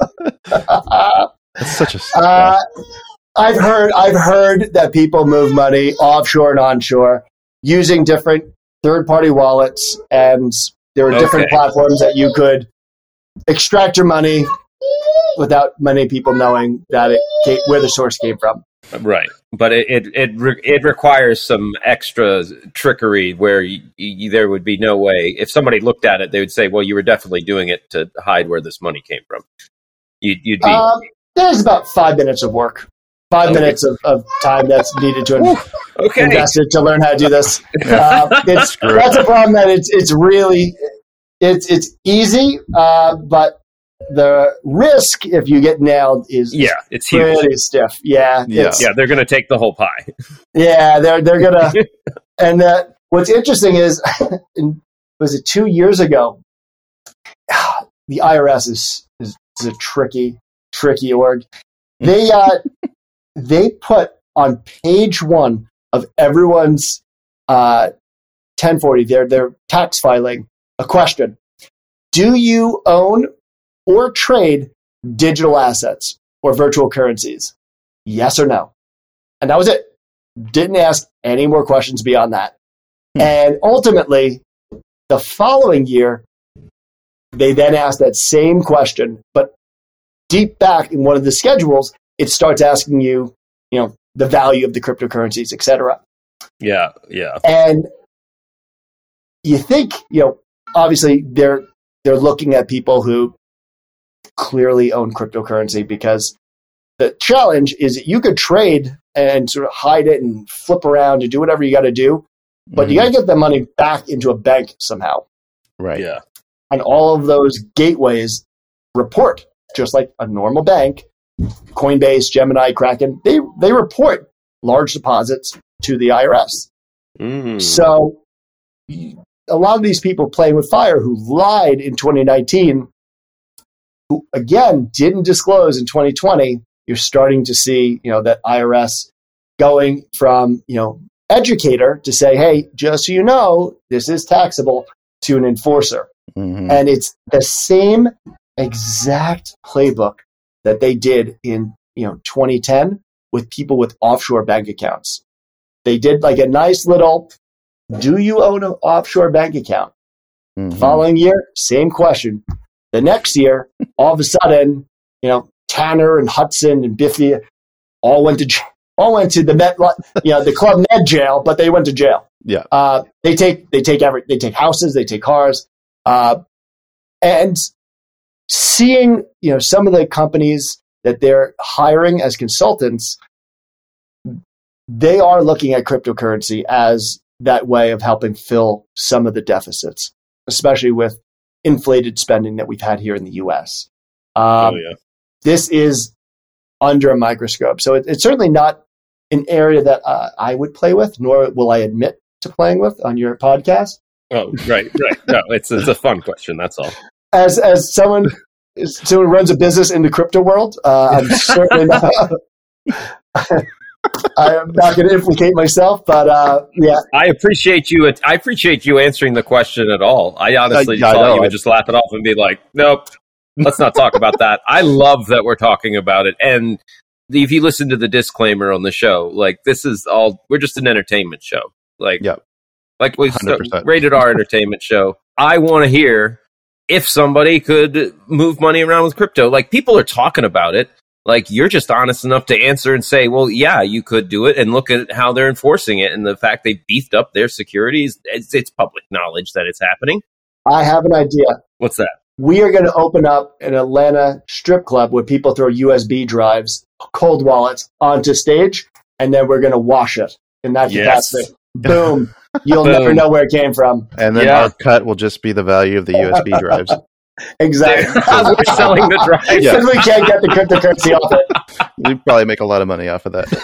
S1: That's such a.
S3: Uh, I've heard I've heard that people move money offshore and onshore using different third-party wallets, and there are okay. different platforms that you could extract your money without many people knowing that it came, where the source came from.
S2: Right, but it it it, re- it requires some extra trickery where you, you, there would be no way if somebody looked at it, they would say, "Well, you were definitely doing it to hide where this money came from." You'd, you'd be.
S3: Um, there's about five minutes of work, five okay. minutes of, of time that's needed to in- okay. invest it to learn how to do this. Uh, it's that's a problem that it's it's really it's it's easy, uh, but the risk if you get nailed is
S2: yeah, it's
S3: pretty
S2: huge.
S3: stiff. Yeah,
S2: yeah, yeah. They're going to take the whole pie.
S3: Yeah, they're they're gonna. And uh, what's interesting is, was it two years ago? The I R S is is, is a tricky tricky org. They uh, they put on page one of everyone's uh, ten forty their their tax filing a question: do you own or trade digital assets or virtual currencies? Yes or no? And that was it. Didn't ask any more questions beyond that. Hmm. And ultimately, the following year, they then asked that same question, but deep back in one of the schedules, it starts asking you, you know, the value of the cryptocurrencies, et cetera.
S2: Yeah, yeah.
S3: And you think, you know, obviously they're they're looking at people who clearly own cryptocurrency, because the challenge is that you could trade and sort of hide it and flip around and do whatever you got to do, but mm-hmm. you got to get the money back into a bank somehow.
S1: Right.
S2: Yeah.
S3: And all of those gateways report, just like a normal bank, Coinbase, Gemini, Kraken, they, they report large deposits to the I R S.
S2: Mm.
S3: So a lot of these people playing with fire who lied in twenty nineteen, who again didn't disclose in twenty twenty, you're starting to see, you know, that I R S going from, you know, educator to say, hey, just so you know, this is taxable, to an enforcer. Mm-hmm. And it's the same exact playbook that they did in, you know, twenty ten with people with offshore bank accounts. They did like a nice little, do you own an offshore bank account? Mm-hmm. The following year, same question. The next year, all of a sudden, you know, Tanner and Hudson and Biffy all went to j- all went to the Met, you know, the Club Med jail, but they went to jail.
S1: Yeah,
S3: uh, they take they take every they take houses, they take cars, uh, and seeing, you know, some of the companies that they're hiring as consultants, they are looking at cryptocurrency as that way of helping fill some of the deficits, especially with inflated spending that we've had here in the U S. Um, oh, yeah. This is under a microscope. So it, it's certainly not an area that uh, I would play with, nor will I admit to playing with on your podcast.
S2: Oh, right, right. No, it's it's a fun question, that's all.
S3: As as someone as someone who runs a business in the crypto world, uh, I'm certainly not... I'm not going to implicate myself, but uh, yeah.
S2: I appreciate you. I appreciate you answering the question at all. I honestly uh, thought you would just laugh it off and be like, "Nope, let's not talk about that." I love that we're talking about it, and if you listen to the disclaimer on the show, like this is all we're just an entertainment show, like,
S1: yep.
S2: like we rated R entertainment show. I want to hear if somebody could move money around with crypto. Like people are talking about it. Like, you're just honest enough to answer and say, well, yeah, you could do it, and look at how they're enforcing it and the fact they beefed up their securities. It's, it's public knowledge that it's happening.
S3: I have an idea.
S2: What's that?
S3: we are going to open up an Atlanta strip club where people throw U S B drives, cold wallets onto stage, and then we're going to wash it in that
S2: Yes.
S3: capacity. Boom. You'll
S2: Boom.
S3: never know where it came from.
S1: And then
S2: Yeah.
S1: our cut will just be the value of the U S B drives.
S3: Exactly.
S2: We're selling the drive.
S1: Yeah.
S3: Because we can't get the cryptocurrency off it.
S1: We probably make a lot of money off of that.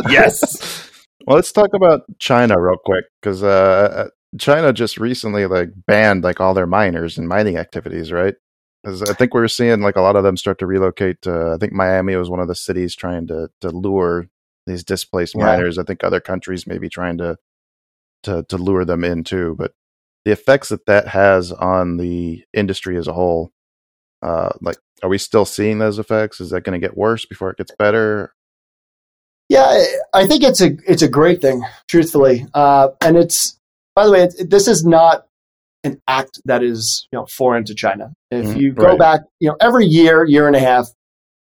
S2: Yes.
S1: Well, let's talk about China real quick, because uh, China just recently like banned like all their miners and mining activities, right? Because I think we were seeing like a lot of them start to relocate. To, I think Miami was one of the cities trying to to lure these displaced
S3: Yeah.
S1: miners. I think other countries may be trying to to to lure them in too. But the effects that that has on the industry as a whole, uh, like, are we still seeing those effects? Is that going to get worse before it gets better?
S3: Yeah, I- I think it's a it's a great thing, truthfully. Uh, and it's, by the way, it, this is not an act that is, you know, foreign to China. If
S1: Mhm,
S3: you go
S1: right.
S3: back, you know, every year, year and a half,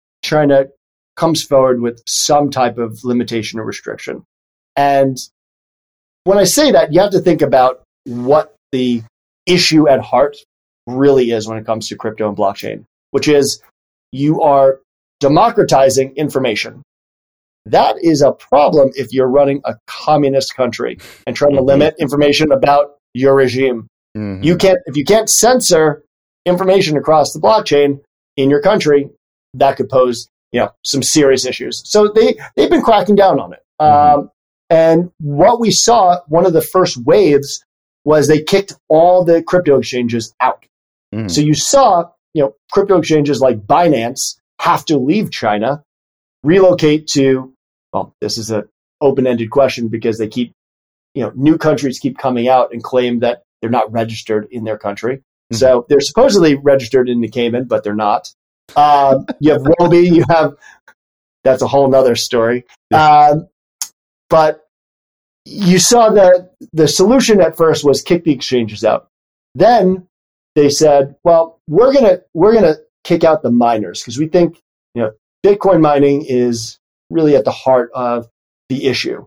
S3: China comes forward with some type of limitation or restriction. And when I say that, you have to think about what the issue at heart really is when it comes to crypto and blockchain, which is you are democratizing information. That is a problem if you're running a communist country and trying to limit information about your regime.
S1: Mhm.
S3: You can't, if you can't censor information across the blockchain in your country, that could pose, you know, some serious issues. So they, they've been cracking down on it.
S1: Mhm.
S3: Um, and what we saw, one of the first waves was they kicked all the crypto exchanges out.
S1: Mhm.
S3: So you saw, you know, crypto exchanges like Binance have to leave China, relocate to, well, this is an open-ended question because they keep, you know, new countries keep coming out and claim that they're not registered in their country.
S1: Mm-hmm.
S3: So they're supposedly registered in the Cayman, but they're not. Um, you have Roby, you have, that's a whole nother story. Um, but you saw that the solution at first was kick the exchanges out. Then they said, well, we're going to, we're going to kick out the miners because we think, you know, Bitcoin mining is really at the heart of the issue.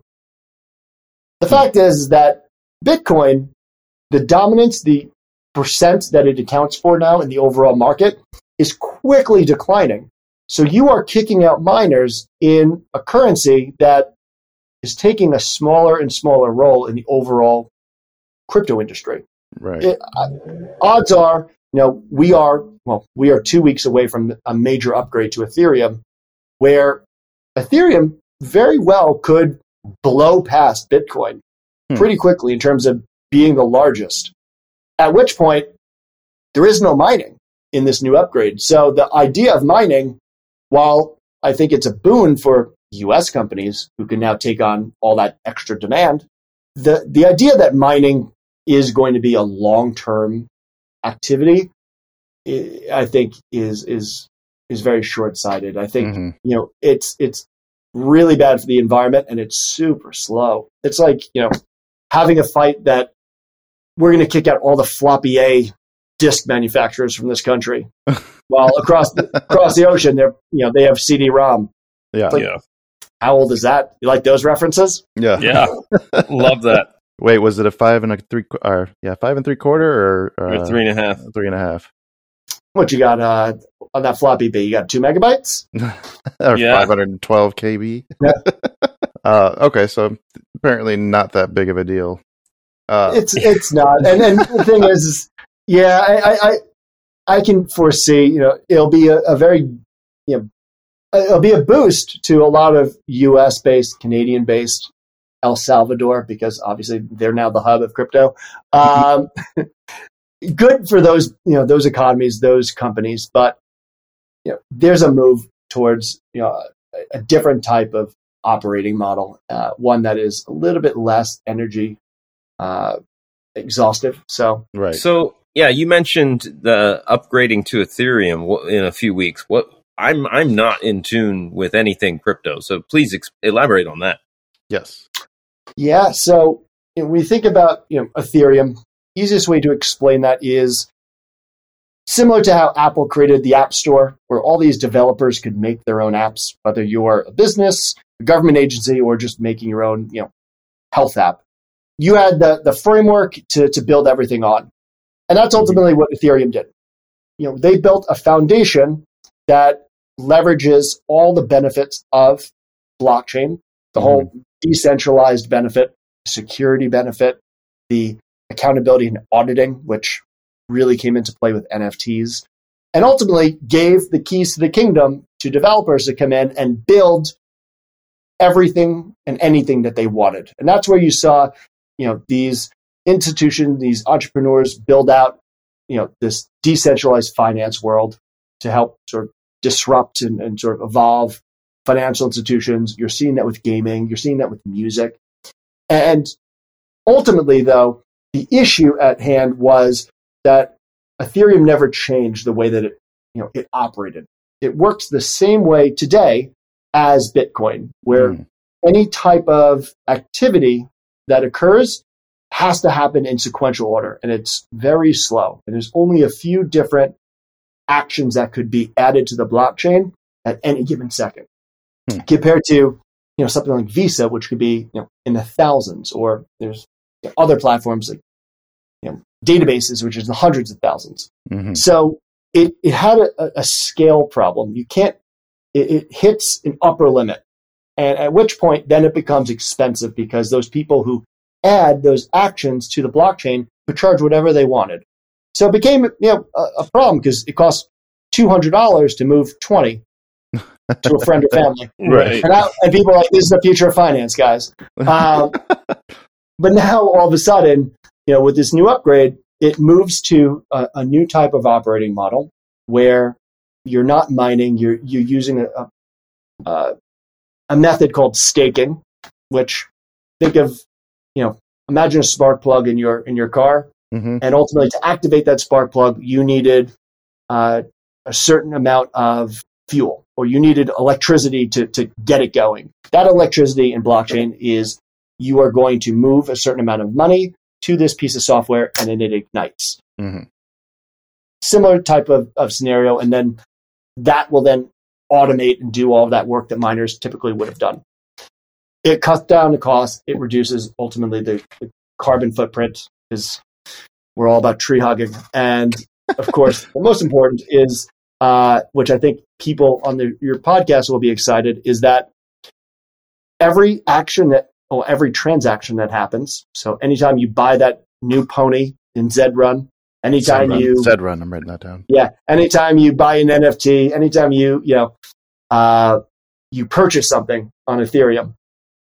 S3: The fact is, is that Bitcoin, the dominance, the percent that it accounts for now in the overall market is quickly declining. So you are kicking out miners in a currency that is taking a smaller and smaller role in the overall crypto industry.
S1: Right.
S3: It, uh, odds are, you know, we are, well, we are two weeks away from a major upgrade to Ethereum, where Ethereum very well could blow past Bitcoin
S1: Hmm.
S3: pretty quickly in terms of being the largest, at which point there is no mining in this new upgrade. So the idea of mining, while I think it's a boon for U S companies who can now take on all that extra demand, the, the idea that mining is going to be a long-term activity, I think is is is very short-sighted. I think
S1: Mhm.
S3: you know it's it's really bad for the environment and it's super slow. It's like, you know, having a fight that we're going to kick out all the floppy A disk manufacturers from this country, while across the, across the ocean they're you know they have C D ROM.
S1: Yeah.
S3: Like,
S2: Yeah.
S3: How old is that? You like those references?
S1: Yeah.
S2: Yeah. Love that.
S1: Wait, was it a five and a three? qu- Or yeah, five and three quarter, or, or
S2: Or
S1: uh,
S2: three and a half.
S1: three and a half,
S3: What you got uh, on that floppy B? You got two megabytes?
S1: or
S2: Yeah.
S1: five hundred and twelve K B.
S3: Yeah.
S1: uh, okay, so apparently not that big of a deal. Uh,
S3: It's it's not. And and the thing is, is yeah, I, I I I can foresee, you know, it'll be a, a very, you know, it'll be a boost to a lot of U S based, Canadian based, El Salvador, because obviously they're now the hub of crypto. Um, good for those, you know, those economies, those companies, but you know, there's a move towards, you know, a, a different type of operating model, uh, one that is a little bit less energy uh, exhaustive. So
S1: right.
S2: So yeah, you mentioned the upgrading to Ethereum wh- in a few weeks. What I'm I'm not in tune with anything crypto, so please ex- elaborate on that.
S1: Yes.
S3: yeah, so you know, when we think about you know Ethereum, easiest way to explain that is similar to how Apple created the App Store, where all these developers could make their own apps, whether you're a business, a government agency, or just making your own you know health app. You had the the framework to to build everything on, and that's ultimately what Ethereum did. you know, they built a foundation that leverages all the benefits of blockchain, the mm-hmm. whole decentralized benefit, security benefit, the accountability and auditing, which really came into play with N F Ts, and ultimately gave the keys to the kingdom to developers to come in and build everything and anything that they wanted. And that's where you saw, you know, these institutions, these entrepreneurs build out, you know, this decentralized finance world to help sort of disrupt and, and sort of evolve financial institutions. You're seeing that with gaming. You're seeing that with music. And ultimately, though, the issue at hand was that Ethereum never changed the way that it, you know, it operated. It works the same way today as Bitcoin, where mm. any type of activity that occurs has to happen in sequential order, and it's very slow. And there's only a few different actions that could be added to the blockchain at any given second, hmm. compared to, you know, something like Visa, which could be, you know, in the thousands, or there's, you know, other platforms like, you know, databases, which is the hundreds of thousands. Mm-hmm. So it it had a, a scale problem. You can't. It, it hits an upper limit, and at which point then it becomes expensive because those people who add those actions to the blockchain could charge whatever they wanted. So it became, you know, a, a problem because it costs two hundred dollars to move twenty to a friend or family.
S2: Right.
S3: And, I, and people are like, this is the future of finance, guys. Um, but now all of a sudden, you know, with this new upgrade, it moves to a, a new type of operating model where you're not mining, you're, you're using a, a, a method called staking, which think of, you know, imagine a spark plug in your in your car. Mm-hmm. And ultimately, to activate that spark plug, you needed uh, a certain amount of fuel, or you needed electricity to, to get it going. That electricity in blockchain is you are going to move a certain amount of money to this piece of software, and then it ignites. Mm-hmm. Similar type of, of scenario, and then that will then automate and do all of that work that miners typically would have done. It cuts down the cost. It reduces, ultimately, the, the carbon footprint, because we're all about tree hugging. And of course, the most important is, uh, which I think people on the, your podcast will be excited, is that every action that, or every transaction that happens, so anytime you buy that new pony in Zedrun, anytime
S1: Zedrun,
S3: you...
S1: Zedrun, I'm writing that down.
S3: Yeah, anytime you buy an N F T, anytime you, you know, uh, you purchase something on Ethereum,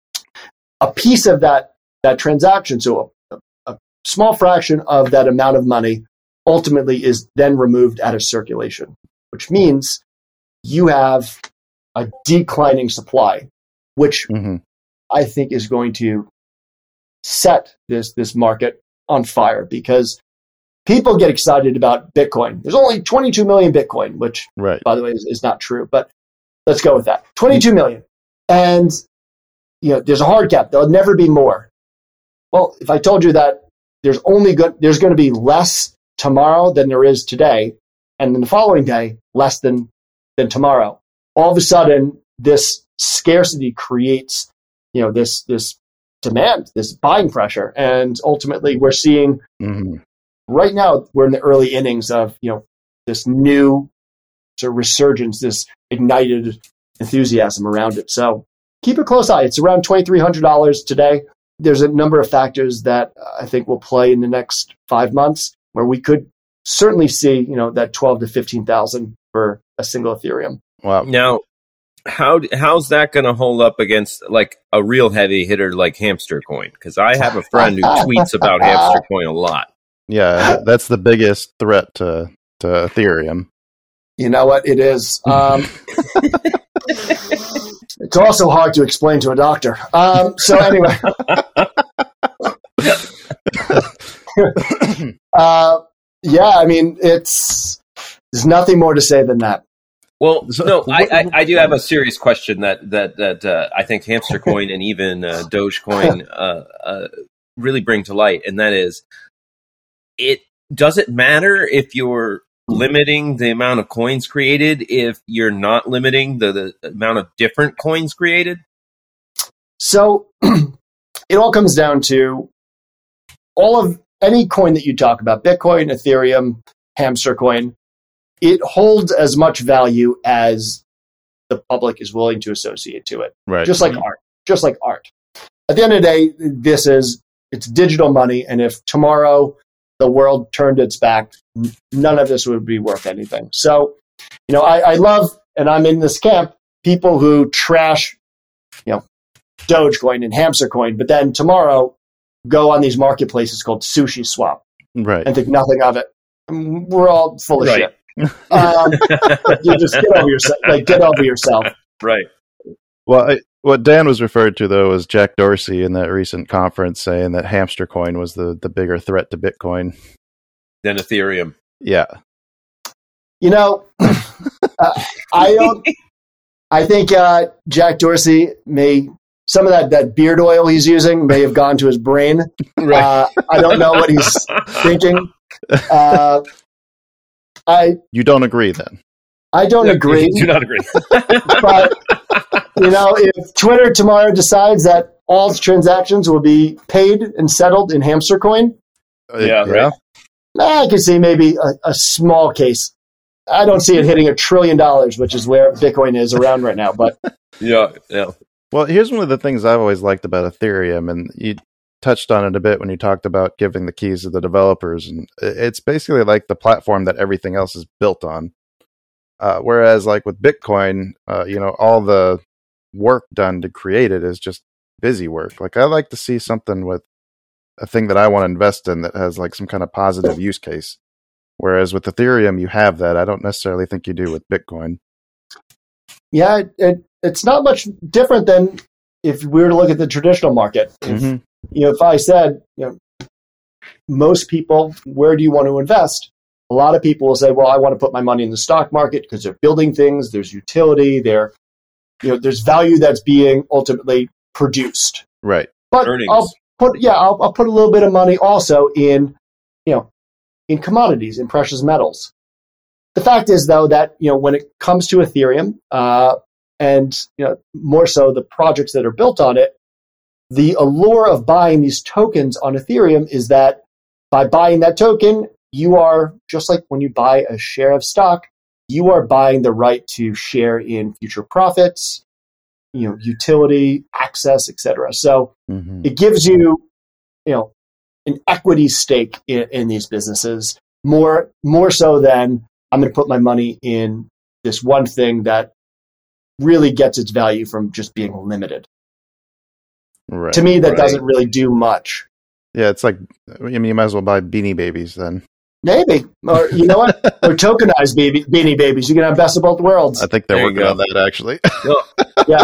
S3: a piece of that, that transaction, so a, a small fraction of that amount of money ultimately is then removed out of circulation, which means you have a declining supply, which mm-hmm. I think is going to set this, this market on fire, because people get excited about Bitcoin. There's only twenty-two million Bitcoin, which, right. by the way, is, is not true, but let's go with that. twenty-two million. And you know, there's a hard cap. There'll never be more. Well, if I told you that there's only good, there's going to be less tomorrow than there is today, and then the following day less than than tomorrow, all of a sudden this scarcity creates, you know, this this demand, this buying pressure, and ultimately we're seeing mm-hmm. right now we're in the early innings of, you know, this new sort of resurgence, this ignited enthusiasm around it. So keep a close eye. It's around twenty-three hundred dollars today. There's a number of factors that I think will play in the next five months where we could certainly see, you know, that twelve to fifteen thousand for a single Ethereum.
S2: Wow. Now, how how's that going to hold up against like a real heavy hitter like Hamster Coin? Because I have a friend who tweets about Hamster Coin a lot.
S1: Yeah, that's the biggest threat to, to Ethereum.
S3: You know what? It is. Um, It's also hard to explain to a doctor. Um, so anyway, uh, yeah, I mean, it's there's nothing more to say than that.
S2: Well, no, I, I, I do have a serious question that that that uh, I think Hamster Coin and even uh, Dogecoin uh, uh, really bring to light, and that is, it does it matter if you're limiting the amount of coins created if you're not limiting the, the amount of different coins created?
S3: So it all comes down to all of any coin that you talk about, Bitcoin, Ethereum, Hamster Coin, it holds as much value as the public is willing to associate to it.
S1: Right.
S3: Just like art. Just like art. At the end of the day, this is it's digital money, and if tomorrow the world turned its back, none of this would be worth anything. So, you know, I, I love, and I'm in this camp, people who trash, you know, Dogecoin and Hamster Coin, but then tomorrow go on these marketplaces called Sushi Swap,
S1: right,
S3: and think nothing of it. We're all full of
S2: Right.
S3: shit. Um, you just get over yourself. Like get over yourself.
S2: Right.
S1: Well, I, what Dan was referred to, though, was Jack Dorsey in that recent conference saying that Hamster Coin was the, the bigger threat to Bitcoin.
S2: Then Ethereum.
S1: Yeah.
S3: You know, uh, I don't. I think uh, Jack Dorsey may some of that, that beard oil he's using may have gone to his brain.
S2: Right.
S3: Uh, I don't know what he's thinking. Uh, I
S1: You don't agree, then?
S3: I don't agree.
S2: Do not agree.
S3: But you know, if Twitter tomorrow decides that all transactions will be paid and settled in Hamster Coin,
S2: Yeah, right.
S3: I could see maybe a, a small case. I don't see it hitting a trillion dollars, which is where Bitcoin is around right now. But
S2: Yeah, yeah.
S1: Well, here's one of the things I've always liked about Ethereum, and you touched on it a bit when you talked about giving the keys to the developers. And it's basically like the platform that everything else is built on. Uh, whereas, like with Bitcoin, uh, you know, all the work done to create it is just busy work. Like I like to see something with a thing that I want to invest in that has like some kind of positive use case. Whereas with Ethereum, you have that. I don't necessarily think you do with Bitcoin.
S3: yeah, it, it, it's not much different than if we were to look at the traditional market. If,
S1: Mm-hmm.
S3: you know, if I said, you know, most people, where do you want to invest? A lot of people will say, well, I want to put my money in the stock market because they're building things, there's utility, there, you know, there's value that's being ultimately produced.
S1: Right.
S3: But
S2: Earnings.
S3: I'll put, yeah, I'll, I'll put a little bit of money also in, you know, in commodities, in precious metals. The fact is, though, that, you know, when it comes to Ethereum, uh, and, you know, more so the projects that are built on it, the allure of buying these tokens on Ethereum is that by buying that token, you are, just like when you buy a share of stock, you are buying the right to share in future profits, you know, utility, access, et cetera. So
S1: Mm-hmm.
S3: it gives you, you know, an equity stake in, in these businesses more, more so than I'm going to put my money in this one thing that really gets its value from just being limited.
S1: Right.
S3: To me, that
S2: Right.
S3: doesn't really do much.
S1: Yeah, it's like, I mean, you might as well buy Beanie Babies then.
S3: Maybe. Or, you know what? Or tokenize baby, Beanie Babies. You can have best of both worlds.
S1: I think they're
S2: There you
S1: working
S2: go.
S1: on that, actually.
S3: Yeah.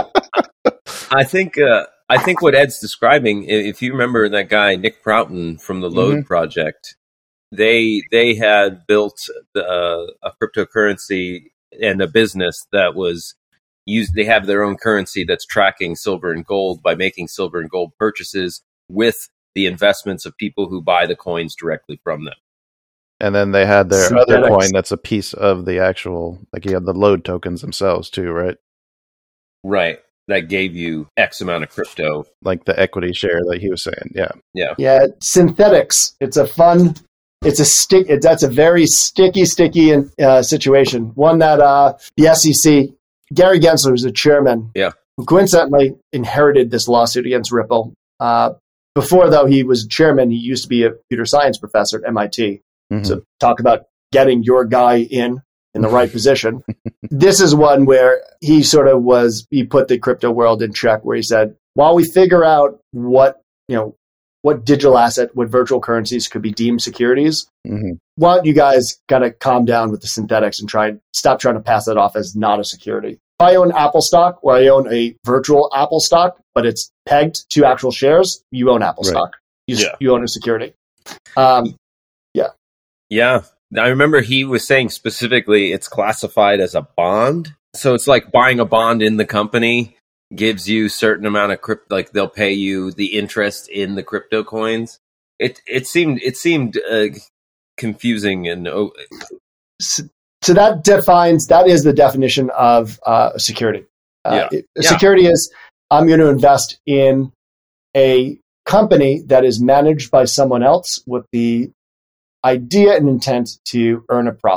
S2: I think uh, I think what Ed's describing, i- if you remember that guy Nick Proughton from the Load Project, they they had built uh, a cryptocurrency and a business that was used. They have their own currency that's tracking silver and gold by making silver and gold purchases with the investments of people who buy the coins directly from them.
S1: And then they had their
S3: Synthetics.
S1: other coin that's a piece of the actual, like you had the load tokens themselves too, right?
S2: Right. That gave you X amount of crypto.
S1: Like the equity share that he was saying. Yeah.
S2: Yeah.
S3: Yeah. Synthetics. It's a fun, it's a stick, it, that's a very sticky, sticky uh, situation. One that uh, the S E C, Gary Gensler, who's the chairman,
S2: Yeah.
S3: who coincidentally inherited this lawsuit against Ripple. Uh, before, though, he was chairman, he used to be a computer science professor at M I T.
S1: Mhm.
S3: So talk about getting your guy in in the right position. This is one where he sort of was, he put the crypto world in check, where he said, while we figure out what, you know, what digital asset, what virtual currencies could be deemed securities,
S1: Mhm.
S3: why don't you guys kind of calm down with the synthetics and try and stop trying to pass that off as not a security? If I own Apple stock, or I own a virtual Apple stock, but it's pegged to actual shares, you own Apple
S1: Right.
S3: stock. You,
S2: Yeah.
S3: you own a security. Um,
S2: Yeah. I remember he was saying specifically it's classified as a bond. So it's like buying a bond in the company gives you certain amount of crypto, like they'll pay you the interest in the crypto coins. It it seemed it seemed uh, confusing and oh,
S3: So that defines, that is the definition of uh, a security. Uh,
S2: Yeah.
S3: it- a
S2: Yeah.
S3: security is, I'm going to invest in a company that is managed by someone else with the idea and intent to earn a profit.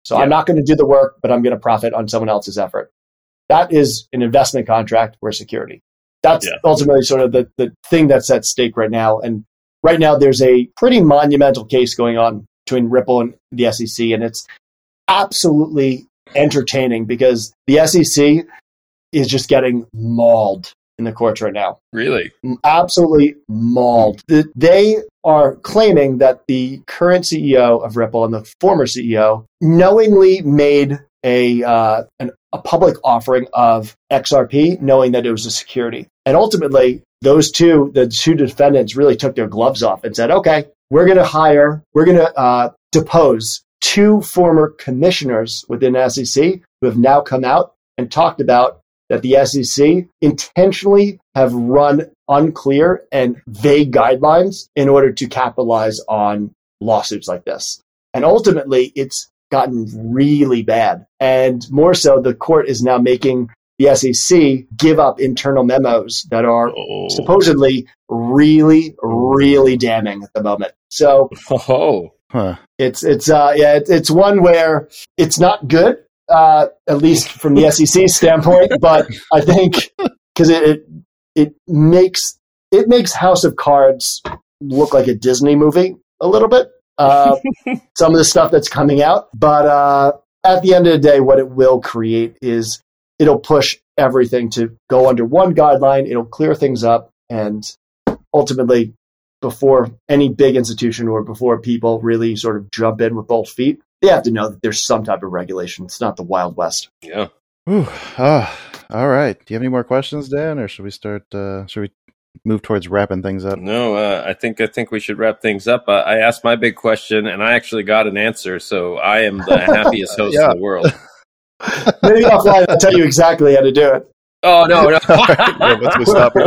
S3: So
S2: Yeah.
S3: I'm not going to do the work, but I'm going to profit on someone else's effort. That is an investment contract or security. That's
S2: Yeah.
S3: ultimately sort of the, the thing that's at stake right now. And right now, there's a pretty monumental case going on between Ripple and the S E C, and it's absolutely entertaining because the S E C is just getting mauled in the courts right now.
S2: Really?
S3: Absolutely mauled. The- They are claiming that the current C E O of Ripple and the former C E O knowingly made a uh, an, a public offering of X R P, knowing that it was a security. And ultimately, those two, the two defendants, really took their gloves off and said, "Okay, we're going to hire, we're going to uh, depose two former commissioners within S E C who have now come out and talked about that the S E C intentionally have run unclear and vague guidelines in order to capitalize on lawsuits like this." And ultimately, it's gotten really bad. And more so, the court is now making the S E C give up internal memos that are
S2: Oh.
S3: supposedly really, really damning at the moment. So
S2: Oh.
S1: Huh.
S3: it's it's uh yeah it's, it's one where it's not good, uh, at least from the S E C standpoint. But I think because it, it it makes it makes House of Cards look like a Disney movie a little bit. Uh, some of the stuff that's coming out, but uh, at the end of the day, what it will create is it'll push everything to go under one guideline. It'll clear things up, and ultimately, before any big institution or before people really sort of jump in with both feet, they have to know that there's some type of regulation. It's not the Wild West.
S2: Yeah.
S1: Whew. Ah, all right. Do you have any more questions, Dan, or should we start? Uh, should we move towards wrapping things up?
S2: No, uh, I think I think we should wrap things up. Uh, I asked my big question, and I actually got an answer, so I am the happiest host
S1: Yeah.
S2: in the world.
S3: Maybe offline, I'll tell you exactly how to do it.
S2: Oh no, no.
S1: Yeah, once we stop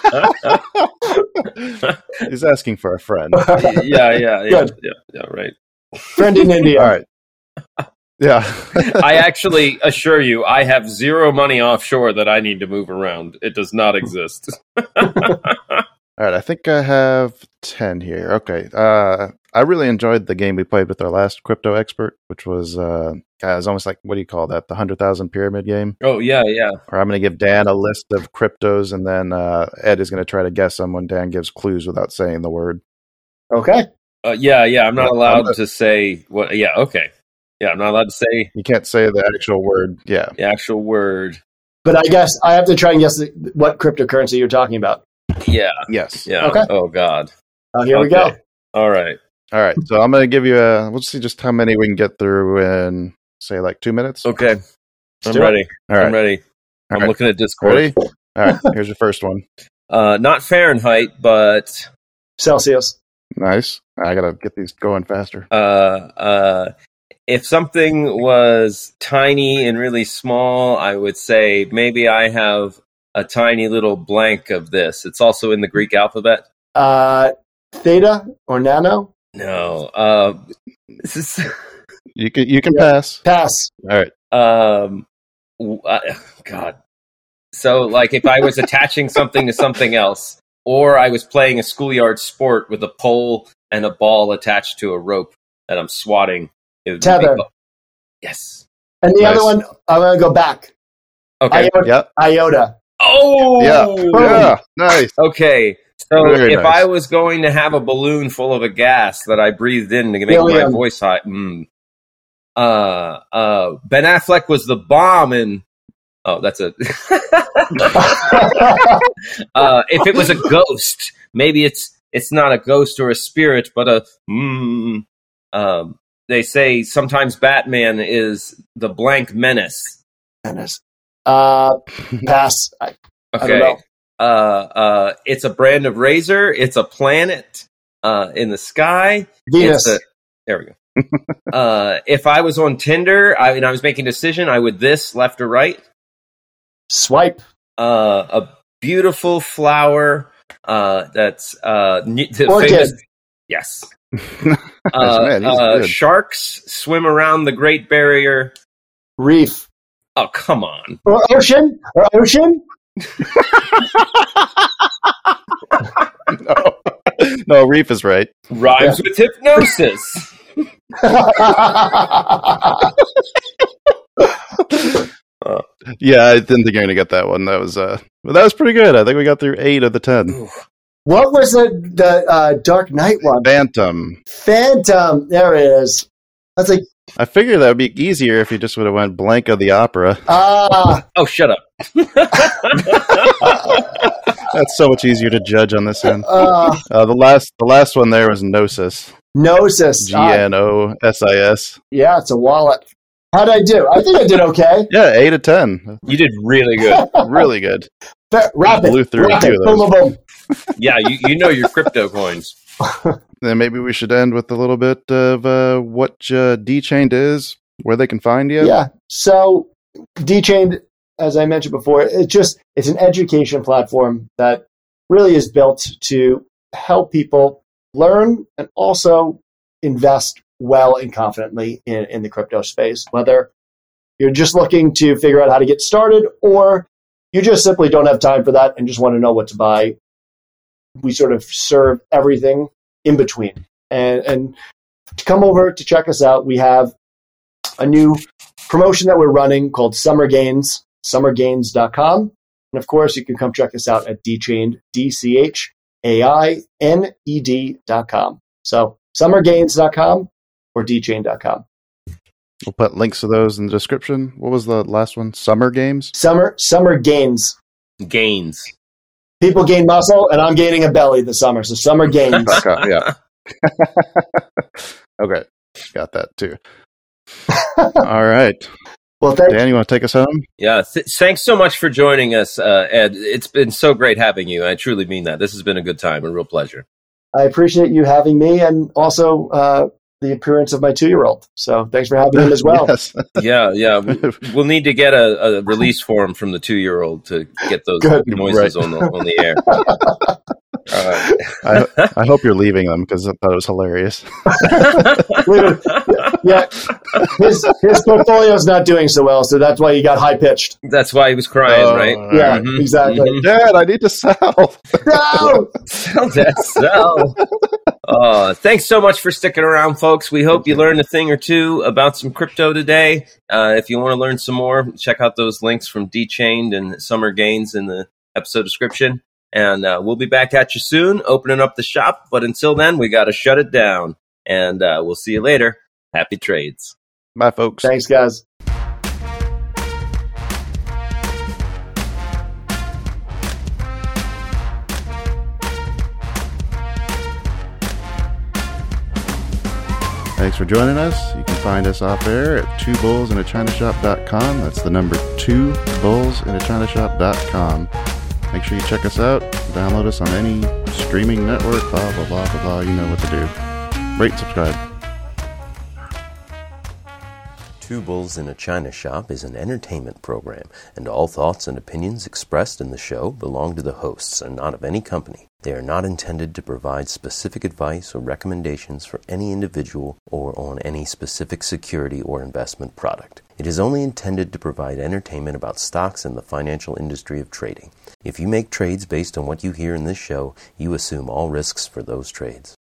S1: it. He's asking for a friend.
S2: yeah, yeah, yeah,
S3: Good.
S2: yeah, yeah, right.
S3: Friend in India.
S1: All right. Yeah.
S2: I actually assure you, I have zero money offshore that I need to move around. It does not exist.
S1: All right, I think I have ten here. Okay. Uh, I really enjoyed the game we played with our last crypto expert, which was, uh, it was almost like, what do you call that? The one hundred thousand pyramid game?
S2: Oh yeah, yeah.
S1: Or I'm going to give Dan a list of cryptos, and then uh, Ed is going to try to guess them when Dan gives clues without saying the word.
S3: Okay.
S2: Uh, yeah, yeah. I'm not
S1: Yeah,
S2: allowed
S1: I'm not-
S2: to say what. Yeah, okay. Yeah, I'm not allowed to say
S1: You can't say the actual word. Yeah.
S2: the actual word.
S3: But I guess I have to try and guess the, what cryptocurrency you're talking about.
S2: Yeah,
S1: Yes.
S2: yeah.
S3: Okay.
S2: Oh God.
S3: Oh, here we
S2: Okay.
S3: go.
S2: All right.
S1: All right. So I'm going to give you a, we'll see just how many we can get through in, say, like two minutes.
S2: Okay. I'm
S3: do it.
S2: ready.
S1: All
S2: I'm
S1: right.
S2: ready.
S1: All
S2: I'm
S1: right.
S2: looking at Discord.
S1: Ready? All right. Here's your first one.
S2: Uh, not Fahrenheit, but
S3: Celsius.
S1: Nice. I got to get these going faster.
S2: uh, uh, if something was tiny and really small, I would say maybe I have a tiny little blank of this. It's also in the Greek alphabet.
S3: Uh, theta or nano?
S2: No. Uh, this is
S1: You can, you can
S3: Yeah.
S1: pass.
S3: Pass.
S1: All right.
S2: um, w- uh, God. So, like, if I was attaching something to something else, or I was playing a schoolyard sport with a pole and a ball attached to a rope that I'm swatting, it would
S3: Tether.
S2: Be, yes.
S3: And the
S1: Nice.
S3: other one, I'm going to go back.
S2: Okay.
S3: Iota.
S1: Yep.
S3: Iota.
S2: Oh.
S1: Yeah. Yeah. Nice.
S2: Okay. So
S1: Very
S2: if
S1: nice.
S2: I was going to have a balloon full of a gas that I breathed in to make
S3: Helium.
S2: my voice high, mm, uh, uh, Ben Affleck was the bomb in. Oh, that's a. uh, if it was a ghost, maybe it's it's not a ghost or a spirit, but a. Mm, um, they say sometimes Batman is the blank menace.
S3: Goodness. Uh, pass. I, I don't
S2: Okay.
S3: know.
S2: Uh, uh, it's a brand of razor. It's a planet uh, in the sky.
S3: Venus.
S2: It's a, there we go. uh, if I was on Tinder I, and I was making a decision, I would this left or right.
S3: Swipe.
S2: Uh, a beautiful flower uh, that's uh, n- the
S3: Orchid.
S2: famous. Yes. Uh,
S1: Man, he's
S2: uh,
S1: good.
S2: sharks swim around the Great Barrier.
S3: Reef.
S2: Oh, come on.
S3: Or ocean. Or ocean.
S1: no. No, Reef is right.
S2: Rhymes with hypnosis.
S1: Yeah, I didn't think you were going to get that one. That was uh, but that was pretty good. I think we got through eight of the ten.
S3: What was the, the uh, Dark Knight one?
S1: Phantom.
S3: Phantom. There it is. That's like,
S1: I figured that would be easier if you just would have went Blanca the Opera.
S3: ah.
S2: Oh, shut up.
S1: That's so much easier to judge on this end.
S3: Uh,
S1: Uh, the last, the last one there was Gnosis.
S3: Gnosis.
S1: G N O S I S.
S3: Yeah, it's a wallet. How'd I do? I think I did okay.
S1: Yeah, eight of ten.
S2: You did really good.
S1: Really good.
S3: Rapid.
S1: Blew through a
S3: Rapid.
S1: few of
S3: Boom,
S1: those.
S3: boom, boom.
S2: Yeah, you, you know your crypto coins.
S1: Then maybe we should end with a little bit of uh, what uh, D-Chained is, where they can find you.
S3: Yeah. So D-Chained, as I mentioned before, it's just it's an education platform that really is built to help people learn and also invest well and confidently in, in the crypto space. Whether you're just looking to figure out how to get started or you just simply don't have time for that and just want to know what to buy, we sort of serve everything in between. And, and to come over to check us out, we have a new promotion that we're running called Summer Gains, summer gains dot com. And of course, you can come check us out at dchained, D C H A I N E D dot com. So summer gains dot com or dchained dot com.
S1: We'll put links to those in the description. What was the last one? Summer Games?
S3: Summer, summer gains.
S2: Gains.
S3: People gain muscle, and I'm gaining a belly this summer. So summer gains.
S1: Okay, yeah. Okay, got that too. All right.
S3: Well, thank
S1: Dan, you want to take us home?
S2: Yeah, th- thanks so much for joining us, uh, Ed. It's been so great having you. I truly mean that. This has been a good time, a real pleasure.
S3: I appreciate you having me and also uh, the appearance of my two-year-old. So thanks for having him as well.
S1: Yes.
S2: Yeah, yeah. We- We'll need to get a, a release form from the two-year-old to get those
S3: Good.
S2: noises
S1: Right.
S2: on the on the air. Uh,
S1: I, I hope you're leaving them because I thought it was hilarious.
S3: Yeah, his his portfolio's not doing so well, so that's why he got high pitched.
S2: that's why he was crying,
S1: Oh,
S2: right?
S3: Yeah,
S2: Mhm,
S3: exactly.
S2: mhm.
S1: Dad, I need to sell.
S3: No!
S2: Sell that sell. Uh, thanks so much for sticking around, folks. We hope you learned a thing or two about some crypto today. Uh, if you want to learn some more, check out those links from D-Chained and Summer Gains in the episode description. And uh, we'll be back at you soon, opening up the shop. But until then, we got to shut it down. And uh, we'll see you later. Happy trades.
S1: Bye, folks.
S3: Thanks, guys.
S1: Thanks for joining us. You can find us off air at two bulls in a china shop dot com. That's the number two bulls in a china shop dot com. Make sure you check us out. Download us on any streaming network. Blah, blah, blah, blah, blah. You know what to do. Rate and subscribe.
S2: Two Bulls in a China Shop is an entertainment program, and all thoughts and opinions expressed in the show belong to the hosts and not of any company. They are not intended to provide specific advice or recommendations for any individual or on any specific security or investment product. It is only intended to provide entertainment about stocks and the financial industry of trading. If you make trades based on what you hear in this show, you assume all risks for those trades.